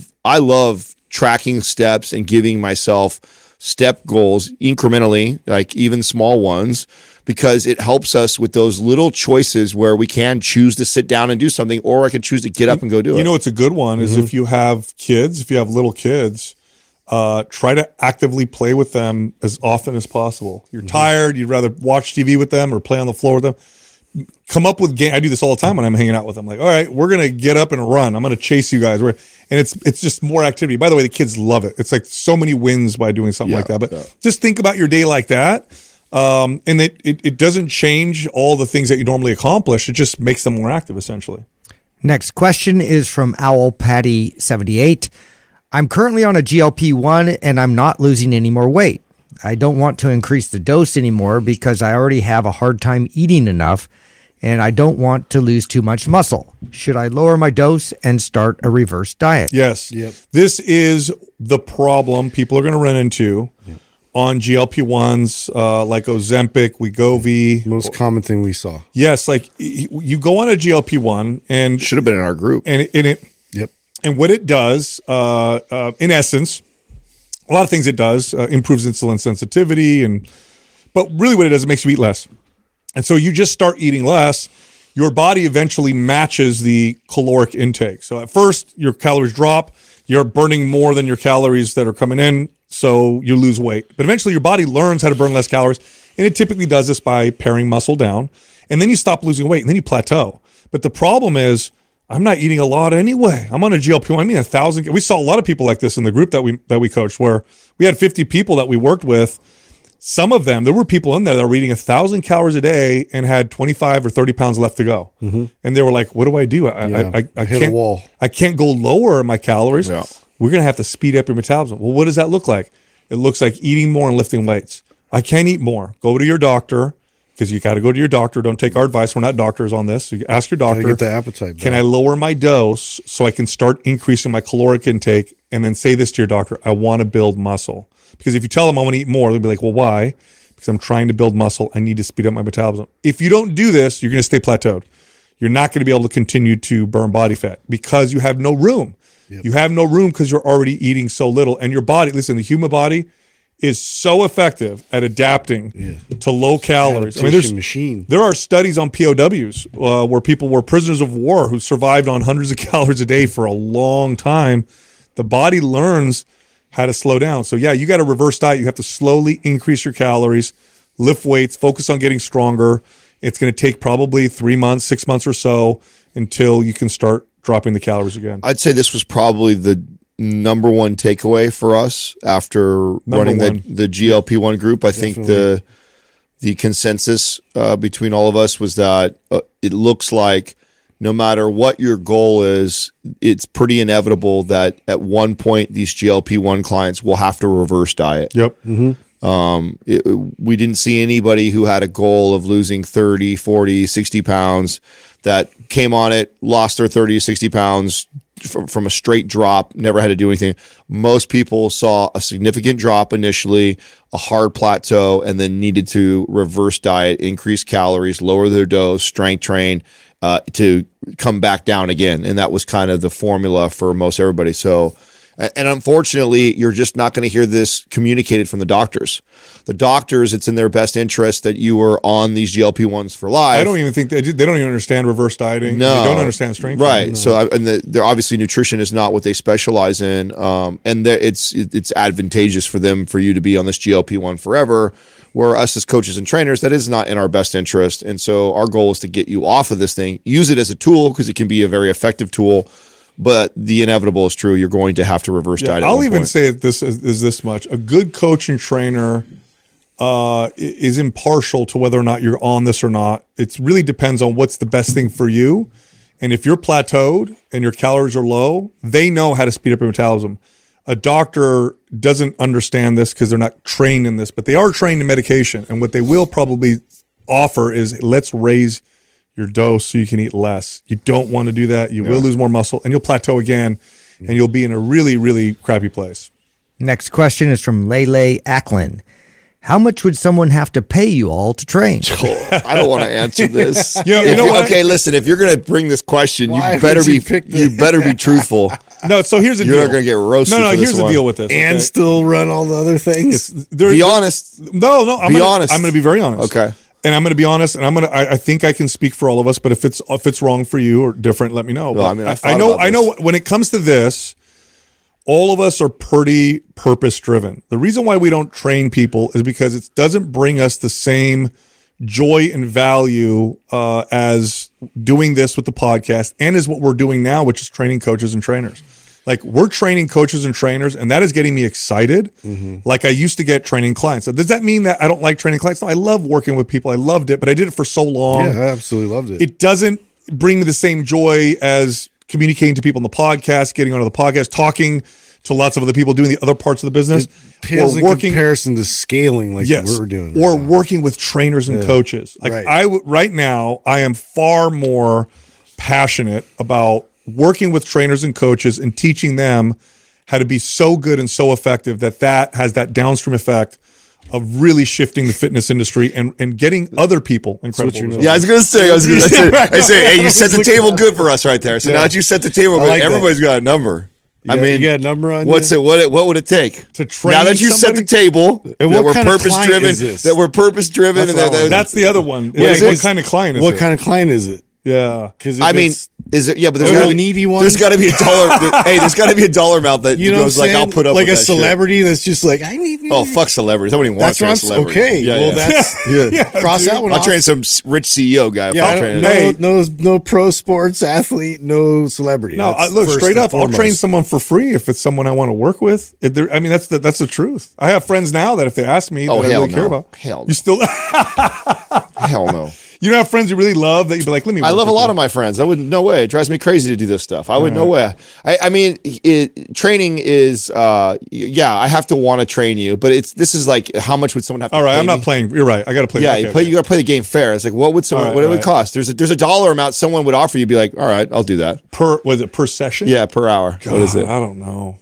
love tracking steps and giving myself step goals incrementally, like even small ones, because it helps us with those little choices where we can choose to sit down and do something, or I can choose to get up and go do it. You know, it's a good one is if you have kids, if you have little kids, try to actively play with them as often as possible. You're tired, you'd rather watch TV with them or play on the floor with them. Come up with game. I do this all the time when I'm hanging out with them. Like, all right, we're gonna get up and run. I'm gonna chase you guys. And it's just more activity. By the way, the kids love it. It's like so many wins by doing something like that. But just think about your day like that, and it doesn't change all the things that you normally accomplish. It just makes them more active, essentially. Next question is from Owl Patty 78. I'm currently on a GLP-1 and I'm not losing any more weight. I don't want to increase the dose anymore because I already have a hard time eating enough, and I don't want to lose too much muscle. Should I lower my dose and start a reverse diet? Yes. Yep. This is the problem people are going to run into on GLP-1s, like Ozempic, Wegovy. Most common thing we saw. Yes, like you go on a GLP-1 and should have been in our group. And what it does, in essence, a lot of things it does, improves insulin sensitivity, but really what it does, it makes you eat less. And so you just start eating less, your body eventually matches the caloric intake. So at first your calories drop, you're burning more than your calories that are coming in, so you lose weight. But eventually your body learns how to burn less calories, and it typically does this by paring muscle down, and then you stop losing weight, and then you plateau. But the problem is, I'm not eating a lot anyway. I'm on a GLP-1. I mean, 1,000. We saw a lot of people like this in the group that we coached, where we had 50 people that we worked with. Some of them, there were people in there that were eating 1,000 calories a day and had 25 or 30 pounds left to go. And they were like, what do I do? I hit a wall. I can't go lower in my calories. Yeah. We're going to have to speed up your metabolism. Well, what does that look like? It looks like eating more and lifting weights. I can't eat more. Go to your doctor, because you got to go to your doctor. Don't take our advice. We're not doctors on this. So you ask your doctor. Get the appetite back. Can I lower my dose so I can start increasing my caloric intake? And then say this to your doctor: I want to build muscle. Because if you tell them I want to eat more, they'll be like, well, why? Because I'm trying to build muscle. I need to speed up my metabolism. If you don't do this, you're going to stay plateaued. You're not going to be able to continue to burn body fat because you have no room. Yep. You have no room because you're already eating so little. And your body, listen, the human body is so effective at adapting to low calories. I mean, there are studies on POWs where people were prisoners of war who survived on hundreds of calories a day for a long time. The body learns, how to slow down. So yeah, you got to reverse diet. You have to slowly increase your calories, lift weights, focus on getting stronger. It's going to take probably 3 months, 6 months or so until you can start dropping the calories again. I'd say this was probably the number one takeaway for us after running the GLP-1 group. I think the consensus between all of us was that it looks like no matter what your goal is, it's pretty inevitable that at one point these GLP-1 clients will have to reverse diet. Yep. We didn't see anybody who had a goal of losing 30, 40, 60 pounds that came on it, lost their 30 to 60 pounds from a straight drop, never had to do anything. Most people saw a significant drop initially, a hard plateau, and then needed to reverse diet, increase calories, lower their dose, strength train, to come back down again. And that was kind of the formula for most everybody. So, and unfortunately, you're just not going to hear this communicated from the doctors. The doctors, it's in their best interest that you are on these GLP-1s for life. I don't even think they don't even understand reverse dieting. No, they don't understand strength. Right. No. So, they're obviously nutrition is not what they specialize in. And it's advantageous for you to be on this GLP-1 forever. Where us as coaches and trainers, that is not in our best interest. And so our goal is to get you off of this thing, use it as a tool because it can be a very effective tool. But the inevitable is true. You're going to have to reverse diet. I'll even say this is this much. A good coach and trainer is impartial to whether or not you're on this or not. It really depends on what's the best thing for you. And if you're plateaued and your calories are low, they know how to speed up your metabolism. A doctor doesn't understand this because they're not trained in this, but they are trained in medication. And what they will probably offer is let's raise your dose so you can eat less. You don't want to do that. You will lose more muscle and you'll plateau again and you'll be in a really, really crappy place. Next question is from Lele Ackland. How much would someone have to pay you all to train? I don't want to answer this. You know what? Okay, listen, if you're going to bring this question, you better be truthful. No, so here's the deal. You're not going to get roasted. No, for this here's the one. deal with this. And still run all the other things. Be honest. No, I'm going to be very honest. Okay. And I'm going to be honest, and I think I can speak for all of us. But if it's wrong for you or different, let me know. Well, I know when it comes to this, all of us are pretty purpose driven. The reason why we don't train people is because it doesn't bring us the same joy and value as doing this with the podcast and is what we're doing now, which is training coaches and trainers. Like we're training coaches and trainers, and that is getting me excited. Like I used to get training clients. So does that mean that I don't like training clients? No, I love working with people. I loved it, but I did it for so long. Yeah, I absolutely loved it. It doesn't bring me the same joy as communicating to people on the podcast, getting onto the podcast, talking to lots of other people, doing the other parts of the business. It pales in comparison to scaling like we're doing. Or working with trainers and coaches. Like right now, I am far more passionate about working with trainers and coaches and teaching them how to be so good and so effective that has that downstream effect of really shifting the fitness industry and getting other people incredible results. Yeah, I was going to say, hey, you set the table good for us right there. So now that you set the table good, everybody's got a number. I mean, you got a number on what's it? What would it take to train? Now that you set the table, and that we're purpose driven, that's the other one. What kind of client is it? What kind of client is it? Yeah, because is it? Yeah, but there's got to needy one. There's got to be a dollar. Hey, there's got to be a dollar amount that goes like I'll put up like with a that celebrity shit. that's just like I need. Oh fuck celebrities! Nobody wants a celebrity. Okay, well that's cross that one. I'll train some rich CEO guy. No pro sports athlete, no celebrity. No, look straight up. I'll train someone for free if it's someone I want to work with. I mean, that's the truth. I have friends now that if they ask me, that I really care about. Hell, you still. Hell no. You don't have friends you really love that you'd be like, let me. I love a lot of my friends. I wouldn't. No way. It drives me crazy to do this stuff. I would no way. I mean, training is. I have to want to train you, but this is like how much would someone have to? All right, pay I'm not me? playing. You're right. I got to play. Yeah, you got to play the game fair. It's like what would someone? What it would cost? There's a dollar amount someone would offer you. Be like, all right, I'll do that. Was it per session? Yeah, per hour. God, what is it? I don't know.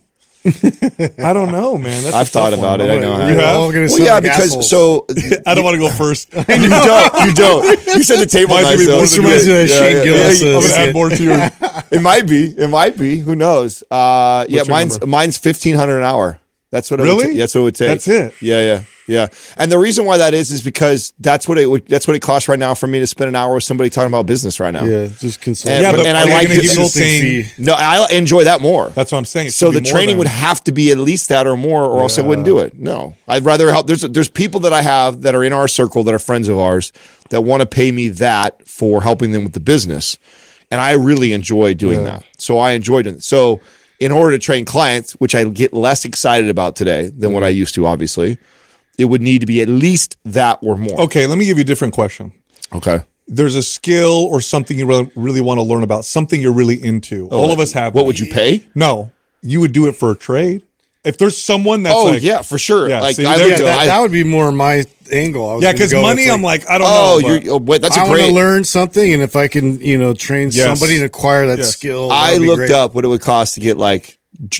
I don't know, man. That's I've thought about it. I know. You have? Because I don't want to go first. You don't. You said the table nice. This reminds me of Shane Gillis. I'm gonna add more to your. It might be. Who knows? Mine's $1,500 an hour. That's what. Really? That's what it would take. That's it. Yeah. Yeah. And the reason why that is because that's what it costs right now for me to spend an hour with somebody talking about business right now. Yeah, just consult. And, but and are I you like gonna give this. the same- No, I enjoy that more. That's what I'm saying. It So should the be more training than- would have to be at least that or more, or else I wouldn't do it. No, I'd rather help. There's people that I have that are in our circle that are friends of ours that want to pay me that for helping them with the business. And I really enjoy doing that. So I enjoyed it. So in order to train clients, which I get less excited about today than what I used to, obviously, it would need to be at least that or more. Okay, let me give you a different question. Okay. There's a skill or something you really want to learn about, something you're really into. All of us have. What would you pay? No, you would do it for a trade. If there's someone that's Oh like, yeah, for sure. Yeah, Like see, I there- looked Yeah, at, that would be more my angle. I was yeah, gonna because go with, money, I'm like, I don't oh, know. but- wait, that's I a want to great. learn something, and if I can, train Yes. somebody and acquire that Yes. skill. I that'd be looked great. up what it would cost to get like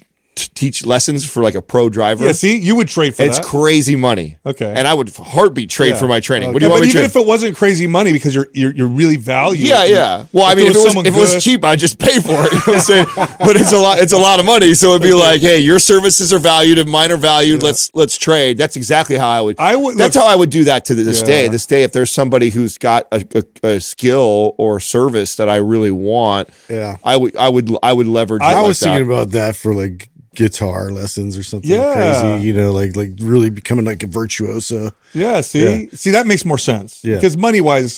teach lessons for like a pro driver. yeah, see, you would trade for It's that. crazy money. Okay. And I would heartbeat trade Yeah. for my training. Okay. What do you want but me to even trade? if it wasn't crazy money because you're really valued. Yeah, yeah. Well, I mean, if someone it was good- cheap, I'd just pay for it. You know what I'm saying? But it's a lot of money. So it'd be like, hey, your services are valued and mine are valued. Let's trade. That's exactly how I would. That's how I would do that to this day. This day, if there's somebody who's got a skill or service that I really want, Yeah. I would leverage. I it was like thinking that. about that for like guitar lessons or something Yeah. crazy. Like really becoming like a virtuoso. Yeah, see, that makes more sense. Yeah. because money wise,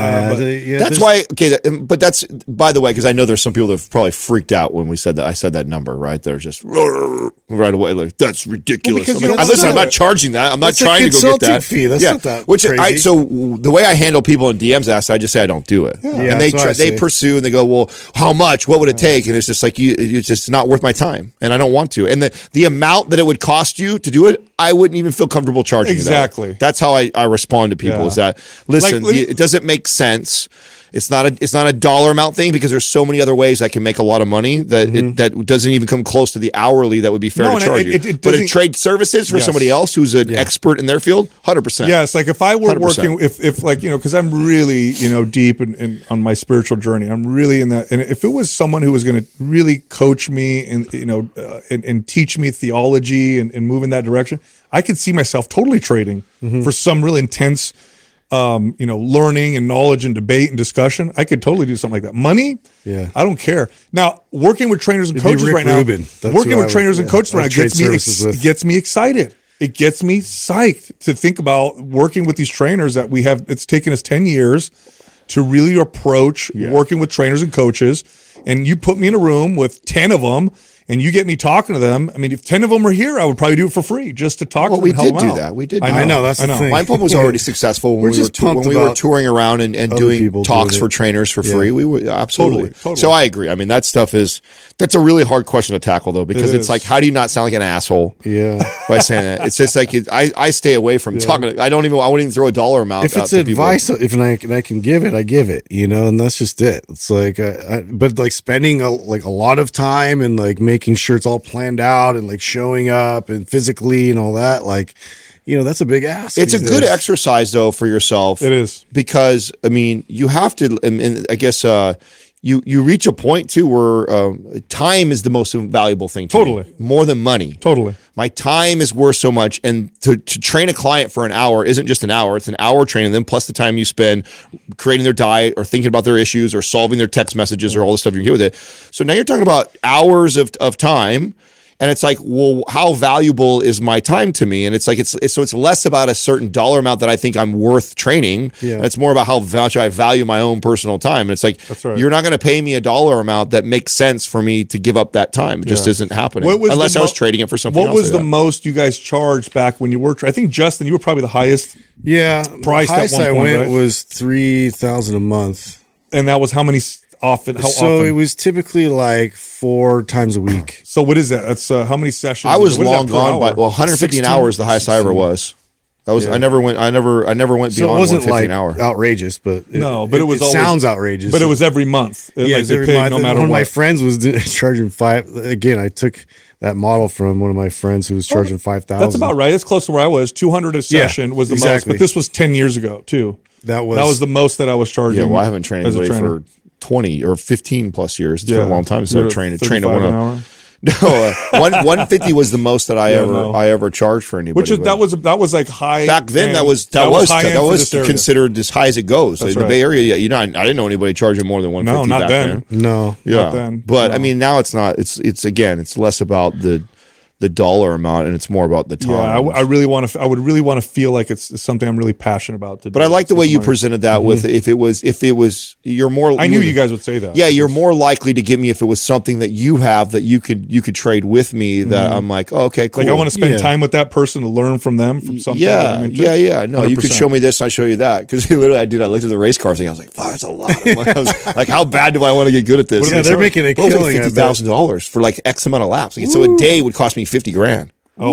That's why. Okay, but that's by the way, because I know there's some people that have probably freaked out when we said that. I said that number, right? They're just right away like that's ridiculous. because I'm you like, don't listen, do I'm not it. charging that. I'm not It's a trying to go get consulting that fee. That's not that which crazy. so the way I handle people in DMs ask, I just say I don't do it, Yeah, and they that's what I they say. pursue and they go, well, how much? What would it take? And it's just like it's just not worth my time, and I don't want to. And the amount that it would cost you to do it, I wouldn't even feel comfortable charging. you that. Exactly. That's how I respond to people. Yeah. Is that listen? Like, It doesn't make sense. It's not a dollar amount thing because there's so many other ways I can make a lot of money that that doesn't even come close to the hourly that would be fair No, to and charge it- you. it But doesn't- if trade services for Yes. somebody else who's an expert in their field, 100%. Yes, like if I were 100%. working, if like because I'm really deep in on my spiritual journey, I'm really in that. And if it was someone who was going to really coach me and and teach me theology and move in that direction, I could see myself totally trading for some real intense, learning and knowledge and debate and discussion. I could totally do something like that. Money, Yeah. I don't care. Now working with trainers and It'd be coaches Rick right now, Rubin. That's working who I with would- trainers and yeah, coaches right I'd now trade services with. gets me excited. It gets me psyched to think about working with these trainers that we have. It's taken us 10 years to really approach working with trainers and coaches. And you put me in a room with 10 of them and you get me talking to them. I mean, if 10 of them were here, I would probably do it for free just to talk Well, to them. we and help did them do out. that. We did. I know, that's the thing. Mind Pump was already successful when We're we just were pumped when we were about touring around and other doing people talks doing for it. trainers for Yeah. free. We were absolutely. Totally. So I agree. I mean, that stuff that's a really hard question to tackle though, because It it's is. like, how do you not sound like an asshole Yeah. by saying that? It's just like I stay away from talking. I wouldn't even throw a dollar amount. If out it's to people. advice, if I can give it, I give it, and that's just it. It's like, but like spending a lot of time and like making sure it's all planned out and like showing up and physically and all that, like, that's a big ask. It's a these good days. exercise though for yourself. It is. because I mean you have to, and I guess you reach a point too where time is the most valuable thing to Totally. me, more than money. Totally. My time is worth so much, and to train a client for an hour isn't just an hour; it's an hour training them plus the time you spend creating their diet or thinking about their issues or solving their text messages or all the stuff you get with it. So now you're talking about hours of time. And it's like, well, how valuable is my time to me? And it's like, so it's less about a certain dollar amount that I think I'm worth training. Yeah. It's more about how much I value my own personal time. And it's like, That's right. you're not going to pay me a dollar amount that makes sense for me to give up that time. It just isn't happening What was unless the I was mo- trading it for something What else. was like the that. most you guys charged back when you were? I think Justin, you were probably the highest, Yeah. Price at highest one I point, went right? was $3,000 a month. and that was how many often? How So often? it was typically like 4 times a week. So what is that? That's how many sessions? I was What is that long per gone by, hour? well, 150 an 16, hour is the highest I ever was. That was, Yeah. I never went beyond So it wasn't 150 like an hour. outrageous, but No, but it was always- sounds outrageous. But it was every month. yeah, Like, they every paid month. no matter One of my what. friends was charging $5. Again, I took that model from one of my friends who was charging 5,000. That's about right. It's close to where I was. 200 a session was the most, exactly. but this was 10 years ago too. That was That was the most that I was charging. Yeah, well, I haven't trained as a anybody trainer. for 20 or 15 plus years. It's been a long time since I've trained. 35 I want an to hour. No, 150 was the most that I ever charged for anybody. Which is that was like high back then. end. That was considered as high as it goes. Like, the Bay Area, I didn't know anybody charging more than 150. No, not back then. No, yeah, not then. But No. I mean, now it's not. It's less about the dollar amount, and it's more about the time. Yeah, I would really want to feel like it's something I'm really passionate about. But I like the way you presented that. With if it was, you're more. I knew you guys would say that. Yeah, you're more likely to give me if it was something that you have that you could trade with me. That I'm like, oh, okay, cool. Like I want to spend time with that person to learn from them from something. Yeah. No, 100%. you could show me this, I show you that. Because literally, I looked at the race car thing. I was like, "Fuck, that's a lot." I was like, how bad do I want to get good at this? Yeah, they're making a killing. $50,000 for like X amount of laps. Like, so a day would cost me $50,000.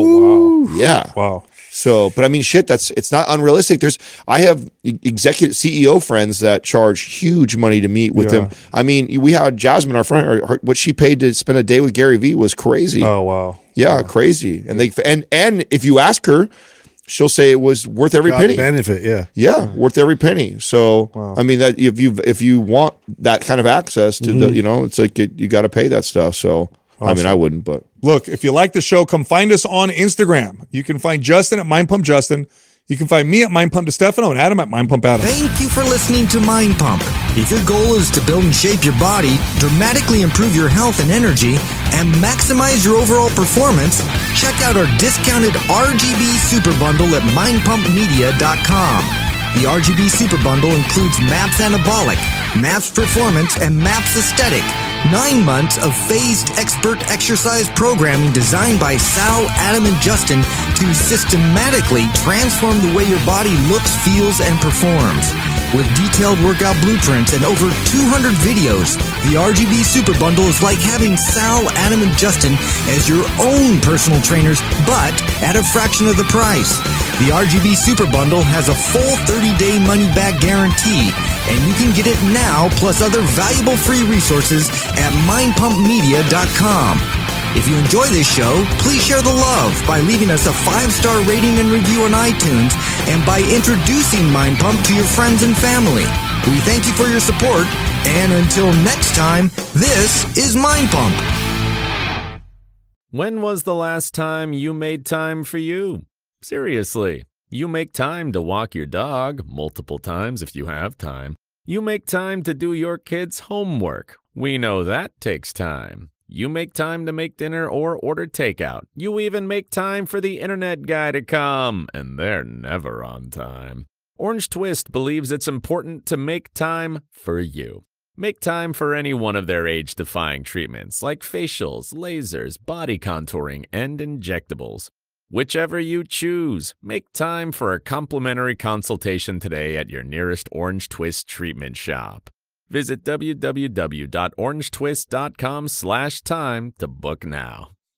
Oh wow! Yeah, wow. So, but I mean, shit, it's not unrealistic. I have executive CEO friends that charge huge money to meet with them. I mean, we had Jasmine, our friend, what she paid to spend a day with Gary Vee was crazy. Oh wow! Yeah, crazy. And and if you ask her, she'll say it was worth every penny. Benefit, worth every penny. So, I mean, that if you want that kind of access to the, it's like you got to pay that stuff. So. Awesome. I mean, I wouldn't, but look, if you like the show, come find us on Instagram. You can find Justin at Mind Pump Justin. You can find me at Mind Pump DeStefano and Adam at Mind Pump Adam. Thank you for listening to Mind Pump. If your goal is to build and shape your body, dramatically improve your health and energy, and maximize your overall performance, check out our discounted RGB Super Bundle at mindpumpmedia.com. The RGB Super Bundle includes MAPS Anabolic, MAPS Performance, and MAPS Aesthetic. 9 months of phased expert exercise programming designed by Sal, Adam, and Justin to systematically transform the way your body looks, feels, and performs. With detailed workout blueprints and over 200 videos, the RGB Super Bundle is like having Sal, Adam, and Justin as your own personal trainers, but at a fraction of the price. The RGB Super Bundle has a full 30-day money-back guarantee, and you can get it now plus other valuable free resources at mindpumpmedia.com. If you enjoy this show, please share the love by leaving us a 5-star rating and review on iTunes and by introducing Mind Pump to your friends and family. We thank you for your support, and until next time, this is Mind Pump. When was the last time you made time for you? Seriously, you make time to walk your dog multiple times if you have time. You make time to do your kids' homework. We know that takes time. You make time to make dinner or order takeout. You even make time for the internet guy to come, and they're never on time. Orange Twist believes it's important to make time for you. Make time for any one of their age-defying treatments like facials, lasers, body contouring, and injectables. Whichever you choose, make time for a complimentary consultation today at your nearest Orange Twist treatment shop. Visit www.orangetwist.com/time to book now.